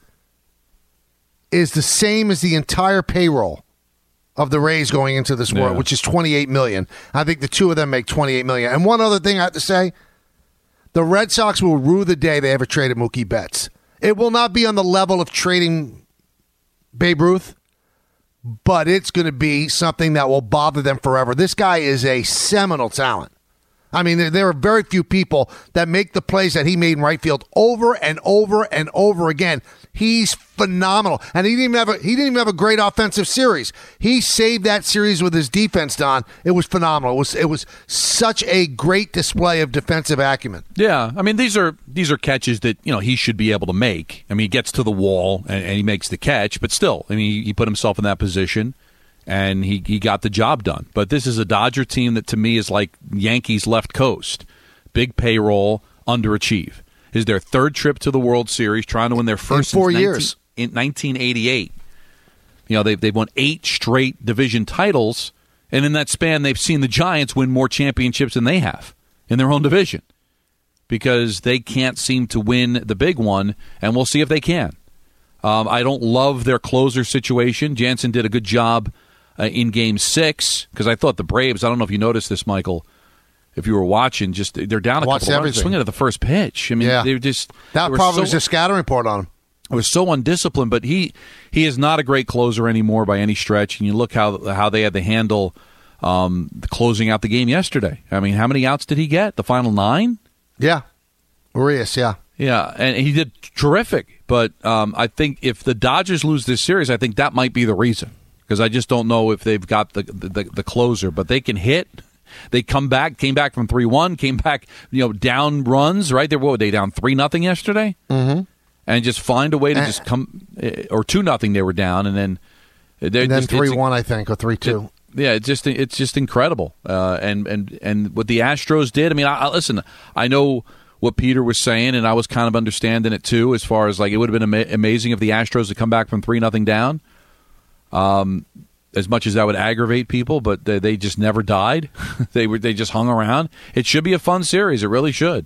is the same as the entire payroll of the Rays going into this world, Yeah. which is twenty-eight million dollars. I think the two of them make twenty-eight million dollars. And one other thing I have to say, the Red Sox will rue the day they ever traded Mookie Betts. It will not be on the level of trading Babe Ruth, but it's going to be something that will bother them forever. This guy is a seminal talent. I mean, there, there are very few people that make the plays that he made in right field over and over and over again. He's phenomenal, and he didn't even have a, he didn't even have a great offensive series. He saved that series with his defense, Don. It was phenomenal. It was it was such a great display of defensive acumen. Yeah, I mean these are these are catches that you know he should be able to make. I mean he gets to the wall and, and he makes the catch, but still, I mean he, he put himself in that position, and he, he got the job done. But this is a Dodger team that to me is like Yankees left coast. Big payroll, underachieve. Is their third trip to the World Series, trying to win their first in four since years. nineteen, in nineteen eighty-eight. You know, they've, they've won eight straight division titles, and in that span, they've seen the Giants win more championships than they have in their own division because they can't seem to win the big one, and we'll see if they can. Um, I don't love their closer situation. Jansen did a good job uh, in Game Six because I thought the Braves, I don't know if you noticed this, Michael, if you were watching, just they're down a Watched couple of runs everything. swinging at the first pitch. I mean, Yeah. they were just That they were probably so, was a scouting report on him. It was so undisciplined, but he he is not a great closer anymore by any stretch. And you look how how they had to handle um, the closing out the game yesterday. I mean, how many outs did he get? The final nine? Yeah. Urias, yeah. Yeah, and he did terrific. But um, I think if the Dodgers lose this series, I think that might be the reason. Because I just don't know if they've got the, the the closer. But they can hit. They come back, came back from three one, came back, you know, down runs, right? They what were they down three nothing yesterday? Mm-hmm. And just find a way to Uh, just come, or two nothing they were down, and then they're And then just, three it's- one, I think, or three two. it- yeah, it's just it's just incredible. Uh, and and and what the Astros did. I mean, I, I listen. I know what Peter was saying, and I was kind of understanding it too. As far as like, it would have been ama- amazing if the Astros had come back from three nothing down. Um, as much as that would aggravate people, but they, they just never died. they were they just hung around. It should be a fun series. It really should.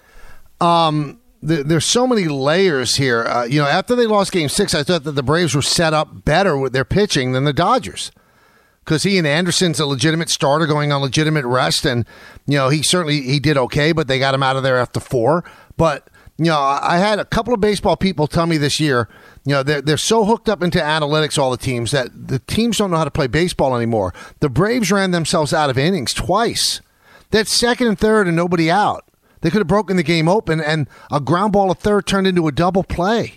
Um, th- there's so many layers here. Uh, you know, after they lost Game Six, I thought that the Braves were set up better with their pitching than the Dodgers, because he and Anderson's a legitimate starter going on legitimate rest, and you know he certainly he did okay, but they got him out of there after four. But you know, I had a couple of baseball people tell me this year, you know, they're, they're so hooked up into analytics, all the teams, that the teams don't know how to play baseball anymore. The Braves ran themselves out of innings twice. They had second and third and nobody out. They could have broken the game open, and a ground ball at third turned into a double play.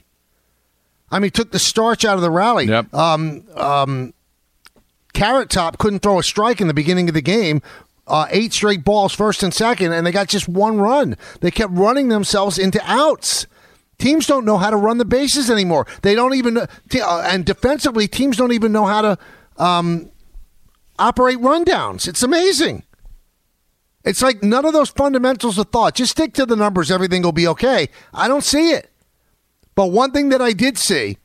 I mean, took the starch out of the rally. Yep. Um, um, Carrot Top couldn't throw a strike in the beginning of the game. Uh, eight straight balls, first and second, and they got just one run. They kept running themselves into outs. Teams don't know how to run the bases anymore. They don't even, uh, and defensively, teams don't even know how to um, operate rundowns. It's amazing. It's like none of those fundamentals are thought. Just stick to the numbers. Everything will be okay. I don't see it. But one thing that I did see,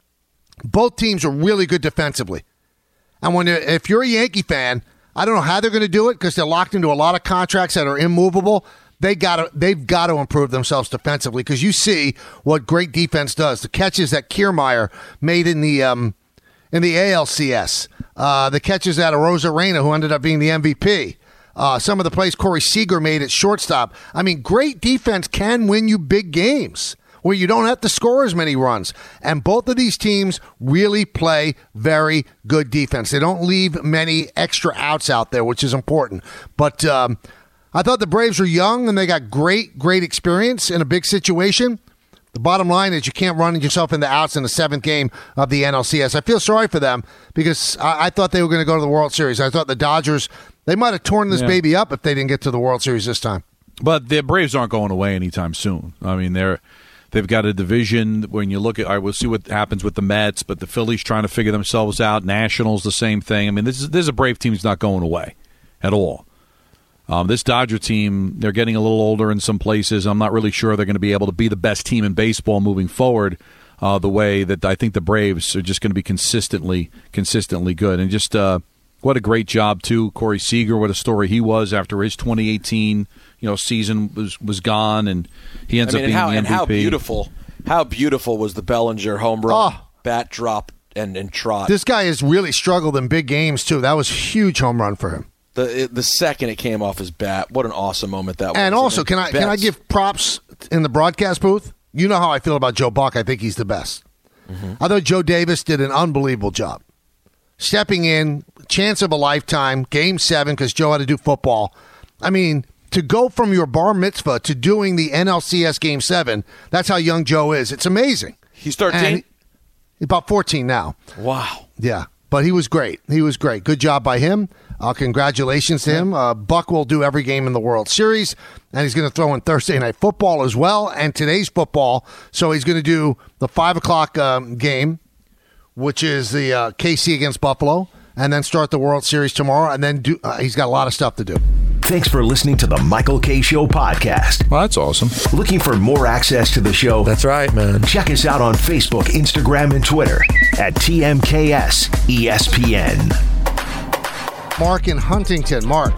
both teams are really good defensively. And when you're, if you're a Yankee fan, I don't know how they're going to do it because they're locked into a lot of contracts that are immovable. They got to, they've got to improve themselves defensively, because you see what great defense does. The catches that Kiermaier made in the um, in the A L C S, uh, the catches that Arozarena, who ended up being the M V P, uh, some of the plays Corey Seager made at shortstop. I mean, great defense can win you big games where you don't have to score as many runs. And both of these teams really play very good defense. They don't leave many extra outs out there, which is important. But um, I thought the Braves were young, and they got great, great experience in a big situation. The bottom line is you can't run yourself into outs in the seventh game of the N L C S. I feel sorry for them, because I, I thought they were going to go to the World Series. I thought the Dodgers, they might have torn this Yeah. baby up if they didn't get to the World Series this time. But the Braves aren't going away anytime soon. I mean, they're they've got a division. When you look at, I will see what happens with the Mets, but the Phillies trying to figure themselves out. Nationals, the same thing. I mean, this is this is a Brave team that's not going away at all. Um, this Dodger team, they're getting a little older in some places. I'm not really sure they're going to be able to be the best team in baseball moving forward. Uh, the way that I think the Braves are just going to be consistently, consistently good, and just uh, what a great job too, Corey Seager. What a story he was after his twenty eighteen, you know, season was was gone, and he ends I mean, up being and how, the M V P. And how beautiful, how beautiful was the Bellinger home run, Oh. bat drop, and, and trot. This guy has really struggled in big games, too. That was a huge home run for him. The the second it came off his bat, what an awesome moment that was. And also, then can I can I Betts- give props in the broadcast booth? You know how I feel about Joe Buck. I think he's the best. Mm-hmm. I thought Joe Davis did an unbelievable job. Stepping in, chance of a lifetime, game seven, because Joe had to do football. I mean, to go from your bar mitzvah to doing the N L C S game seven, that's how young Joe is. It's amazing. He's thirteen? And he- about fourteen now. Wow. Yeah, but he was great. He was great. Good job by him. Uh, congratulations to him. Uh, Buck will do every game in the World Series, and he's going to throw in Thursday Night Football as well, and today's football. So he's going to do the five o'clock um, game, which is the uh, K C against Buffalo, and then start the World Series tomorrow, and then do. Uh, he's got a lot of stuff to do. Thanks for listening to the Michael K. Show podcast. Well, that's awesome. Looking for more access to the show? That's right, man. Check us out on Facebook, Instagram, and Twitter at T M K S E S P N. Mark in Huntington. Mark.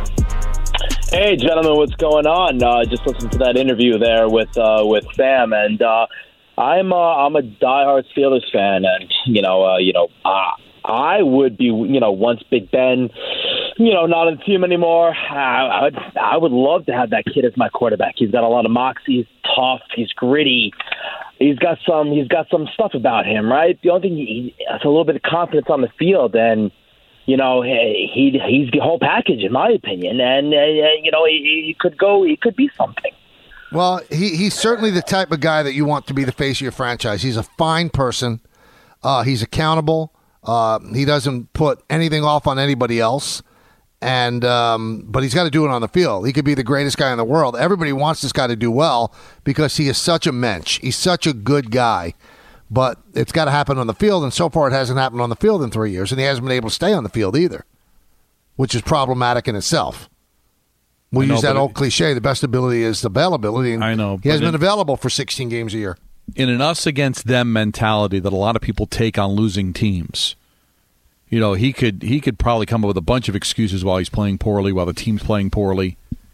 Hey, gentlemen, what's going on? Uh, just listened to that interview there with uh, with Sam, and uh, I'm uh, I'm a diehard Steelers fan, and you know, uh, you know, uh, I would be, you know, once Big Ben, you know, not on the team anymore. I, I would I would love to have that kid as my quarterback. He's got a lot of moxie. He's tough. He's gritty. He's got some. He's got some stuff about him, right? The only thing he has a little bit of confidence on the field, and you know, he, he he's the whole package, in my opinion. And, uh, you know, he, he could go, he could be something. Well, he, he's certainly the type of guy that you want to be the face of your franchise. He's a fine person. Uh, he's accountable. Uh, he doesn't put anything off on anybody else. And um, but he's got to do it on the field. He could be the greatest guy in the world. Everybody wants this guy to do well because he is such a mensch. He's such a good guy. But it's got to happen on the field, and so far it hasn't happened on the field in three years, and he hasn't been able to stay on the field either, which is problematic in itself. We know, use that old it, cliche, the best ability is availability, and I know, he hasn't in, been available for sixteen games a year. In an us-against-them mentality that a lot of people take on losing teams, you know, he could he could probably come up with a bunch of excuses while he's playing poorly, while the team's playing poorly.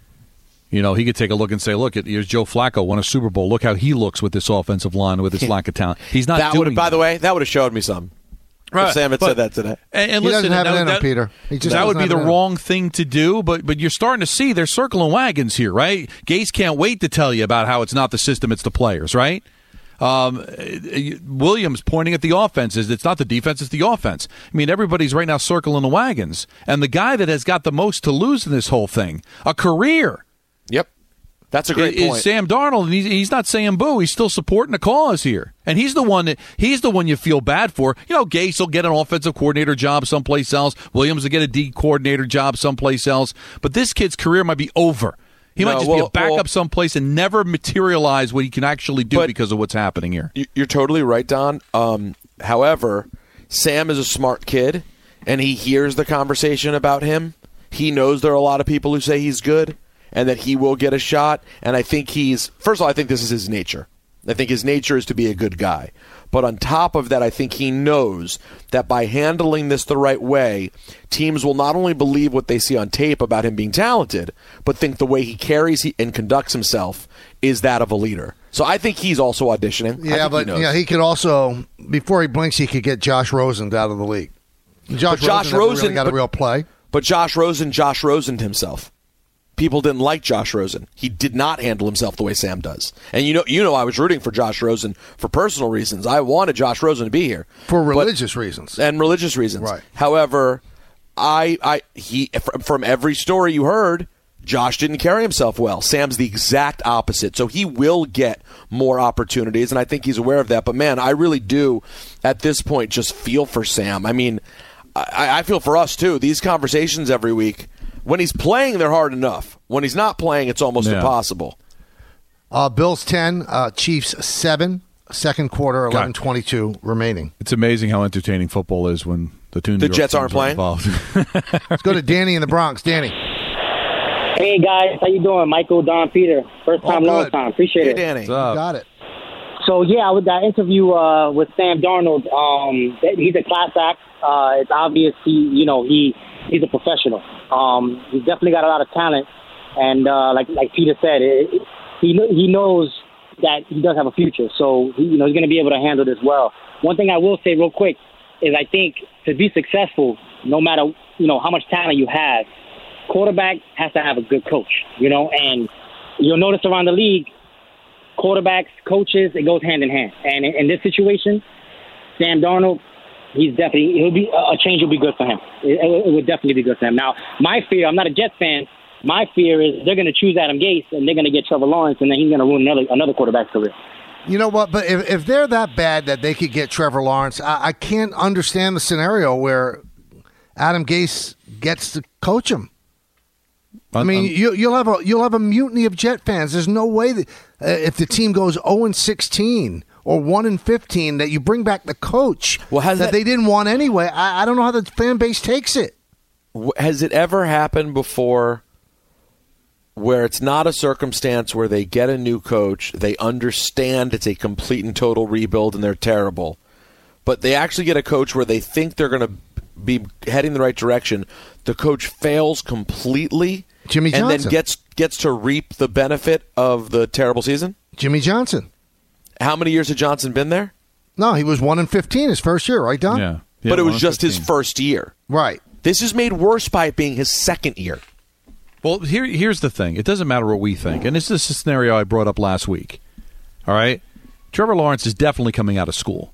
You know, he could take a look and say, look, here's Joe Flacco, won a Super Bowl. Look how he looks with this offensive line, with his lack of talent. He's not that doing By that. the way, that would have showed me some. Right. If Sam had but, said that today. And, and he listen, doesn't have that, it in that, him, Peter. He just that would be the it wrong thing to do, but but you're starting to see they're circling wagons here, right? Gase can't wait to tell you about how it's not the system, it's the players, right? Um, Williams pointing at the offenses. It's not the defense, it's the offense. I mean, everybody's right now circling the wagons. And the guy that has got the most to lose in this whole thing, a career. Yep. That's a great is point. Sam Darnold, and he's, he's not saying boo. He's still supporting the cause here, and he's the one that he's the one you feel bad for. You know, Gase will get an offensive coordinator job someplace else. Williams will get a D coordinator job someplace else. But this kid's career might be over. He no, might just well, be a backup well, someplace and never materialize what he can actually do because of what's happening here. You're totally right, Don. Um, however, Sam is a smart kid, and he hears the conversation about him. He knows there are a lot of people who say he's good and that he will get a shot. And I think he's, first of all, I think this is his nature. I think his nature is to be a good guy. But on top of that, I think he knows that by handling this the right way, teams will not only believe what they see on tape about him being talented, but think the way he carries and conducts himself is that of a leader. So I think he's also auditioning. Yeah, but he yeah, he could also, before he blinks, he could get Josh Rosen out of the league. Josh, but Josh Rosen, Rosen really got but, a real play. But Josh Rosen, Josh Rosened himself. People didn't like Josh Rosen. He did not handle himself the way Sam does. And you know, you know, I was rooting for Josh Rosen for personal reasons. I wanted Josh Rosen to be here for religious but, reasons and religious reasons. Right. However, I, I, he, from every story you heard, Josh didn't carry himself well. Sam's the exact opposite. So he will get more opportunities, and I think he's aware of that. But man, I really do, at this point, just feel for Sam. I mean, I, I feel for us too. These conversations every week. When he's playing, they're hard enough. When he's not playing, it's almost yeah. impossible. Uh, Bills ten, uh, Chiefs seven, second quarter, eleven twenty-two remaining. It's amazing how entertaining football is when the two the Jets aren't playing. Involved. Let's go to Danny in the Bronx. Danny. Hey, guys. How you doing? Michael, Don, Peter. First time, oh, long time. Appreciate hey, it. Danny. You got it. So, yeah, with that interview uh, with Sam Darnold, um, he's a class act. Uh, it's obvious he, you know, he he's a professional. Um, he's definitely got a lot of talent, and uh, like like Peter said, it, it, he he knows that he does have a future. So he, you know, he's going to be able to handle this well. One thing I will say real quick is I think to be successful, no matter you know how much talent you have, quarterback has to have a good coach. You know, and you'll notice around the league, quarterbacks, coaches, it goes hand in hand. And in, in this situation, Sam Darnold, he's definitely, he'll be, a change will be good for him. It, it, it would definitely be good for him. Now, my fear, I'm not a Jets fan, my fear is they're going to choose Adam Gase and they're going to get Trevor Lawrence and then he's going to ruin another another quarterback's career. You know what? But if, if they're that bad that they could get Trevor Lawrence, I, I can't understand the scenario where Adam Gase gets to coach him. I mean, you, you'll have a you'll have a mutiny of Jet fans. There's no way that uh, if the team goes oh and sixteen or one in fifteen that you bring back the coach well, has that, that they didn't want anyway. I, I don't know how the fan base takes it. Has it ever happened before where it's not a circumstance where they get a new coach, they understand it's a complete and total rebuild and they're terrible, but they actually get a coach where they think they're going to be heading the right direction, the coach fails completely, Jimmy Johnson. and then gets gets to reap the benefit of the terrible season? Jimmy Johnson. How many years had Johnson been there? No, he was one in fifteen his first year, right, Don? Yeah. yeah but it was just his first year. Right. This is made worse by it being his second year. Well, here, here's the thing. It doesn't matter what we think. And this is a scenario I brought up last week. All right? Trevor Lawrence is definitely coming out of school.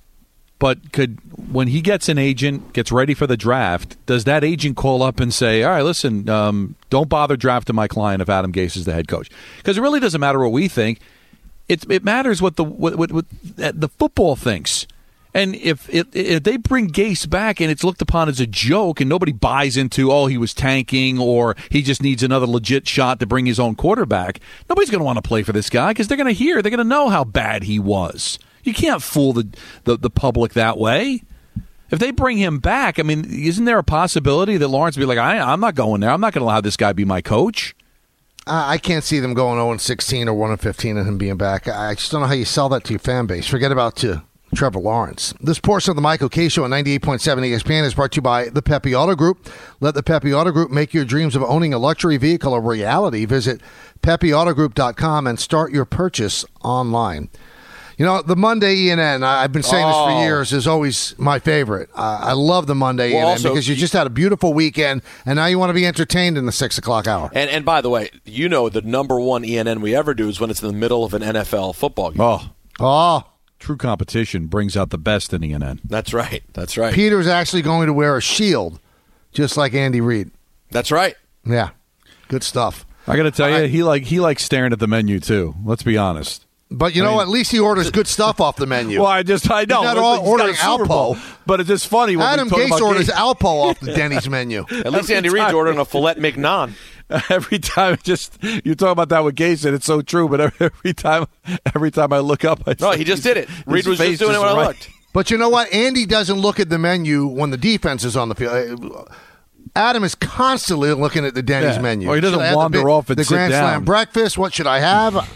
But could when he gets an agent, gets ready for the draft, does that agent call up and say, all right, listen, um, don't bother drafting my client if Adam Gase is the head coach? Because it really doesn't matter what we think. It, it matters what the what, what, what the football thinks. And if, if if they bring Gase back and it's looked upon as a joke and nobody buys into, oh, he was tanking or he just needs another legit shot to bring his own quarterback, nobody's going to want to play for this guy because they're going to hear, they're going to know how bad he was. You can't fool the, the, the public that way. If they bring him back, I mean, isn't there a possibility that Lawrence will be like, I, I'm not going there. I'm not going to allow this guy to be my coach? I can't see them going oh and sixteen or one and fifteen and him being back. I just don't know how you sell that to your fan base. Forget about to Trevor Lawrence. This portion of the Michael Kay Show on ninety-eight point seven E S P N is brought to you by the Pepe Auto Group. Let the Pepe Auto Group make your dreams of owning a luxury vehicle a reality. Visit pepe auto group dot com and start your purchase online. You know, the Monday E and N, I've been saying this Oh. for years, is always my favorite. Uh, I love the Monday Well, E and N also, because you just had a beautiful weekend, and now you want to be entertained in the six o'clock hour. And and by the way, you know the number one E N N we ever do is when it's in the middle of an N F L football game. Oh. Oh. True competition brings out the best in E and N. That's right. That's right. Peter's actually going to wear a shield, just like Andy Reid. That's right. Yeah. Good stuff. I got to tell you, he like he likes staring at the menu, too. Let's be honest. But you I know mean- what? At least he orders good stuff off the menu. Well, I just, I know. He's not He's all got ordering a Super Bowl. Alpo. But it's just funny when Adam we talk Gase about orders Gase. Alpo off the Denny's menu. At least Every Andy Reid's time. ordering a filet mignon. Every time, it just you talk about that with Gase, and it's so true. But every, every time, every time I look up, I No, see he just his- did it. his Reid was face just doing it is when I right. looked. But you know what? Andy doesn't look at the menu when the defense is on the field. Adam is constantly looking at the Denny's Yeah. menu. Or he doesn't Should I have the wander big- off and the sit Grand down. Slam breakfast. What should I have?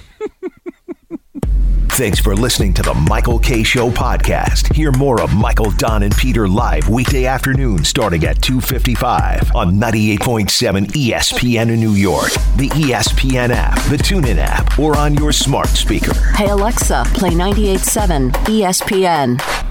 Thanks for listening to the Michael Kay Show podcast. Hear more of Michael, Don, and Peter live weekday afternoon starting at two fifty-five on ninety-eight point seven E S P N in New York, the E S P N app, the TuneIn app, or on your smart speaker. Hey Alexa, play ninety-eight point seven E S P N.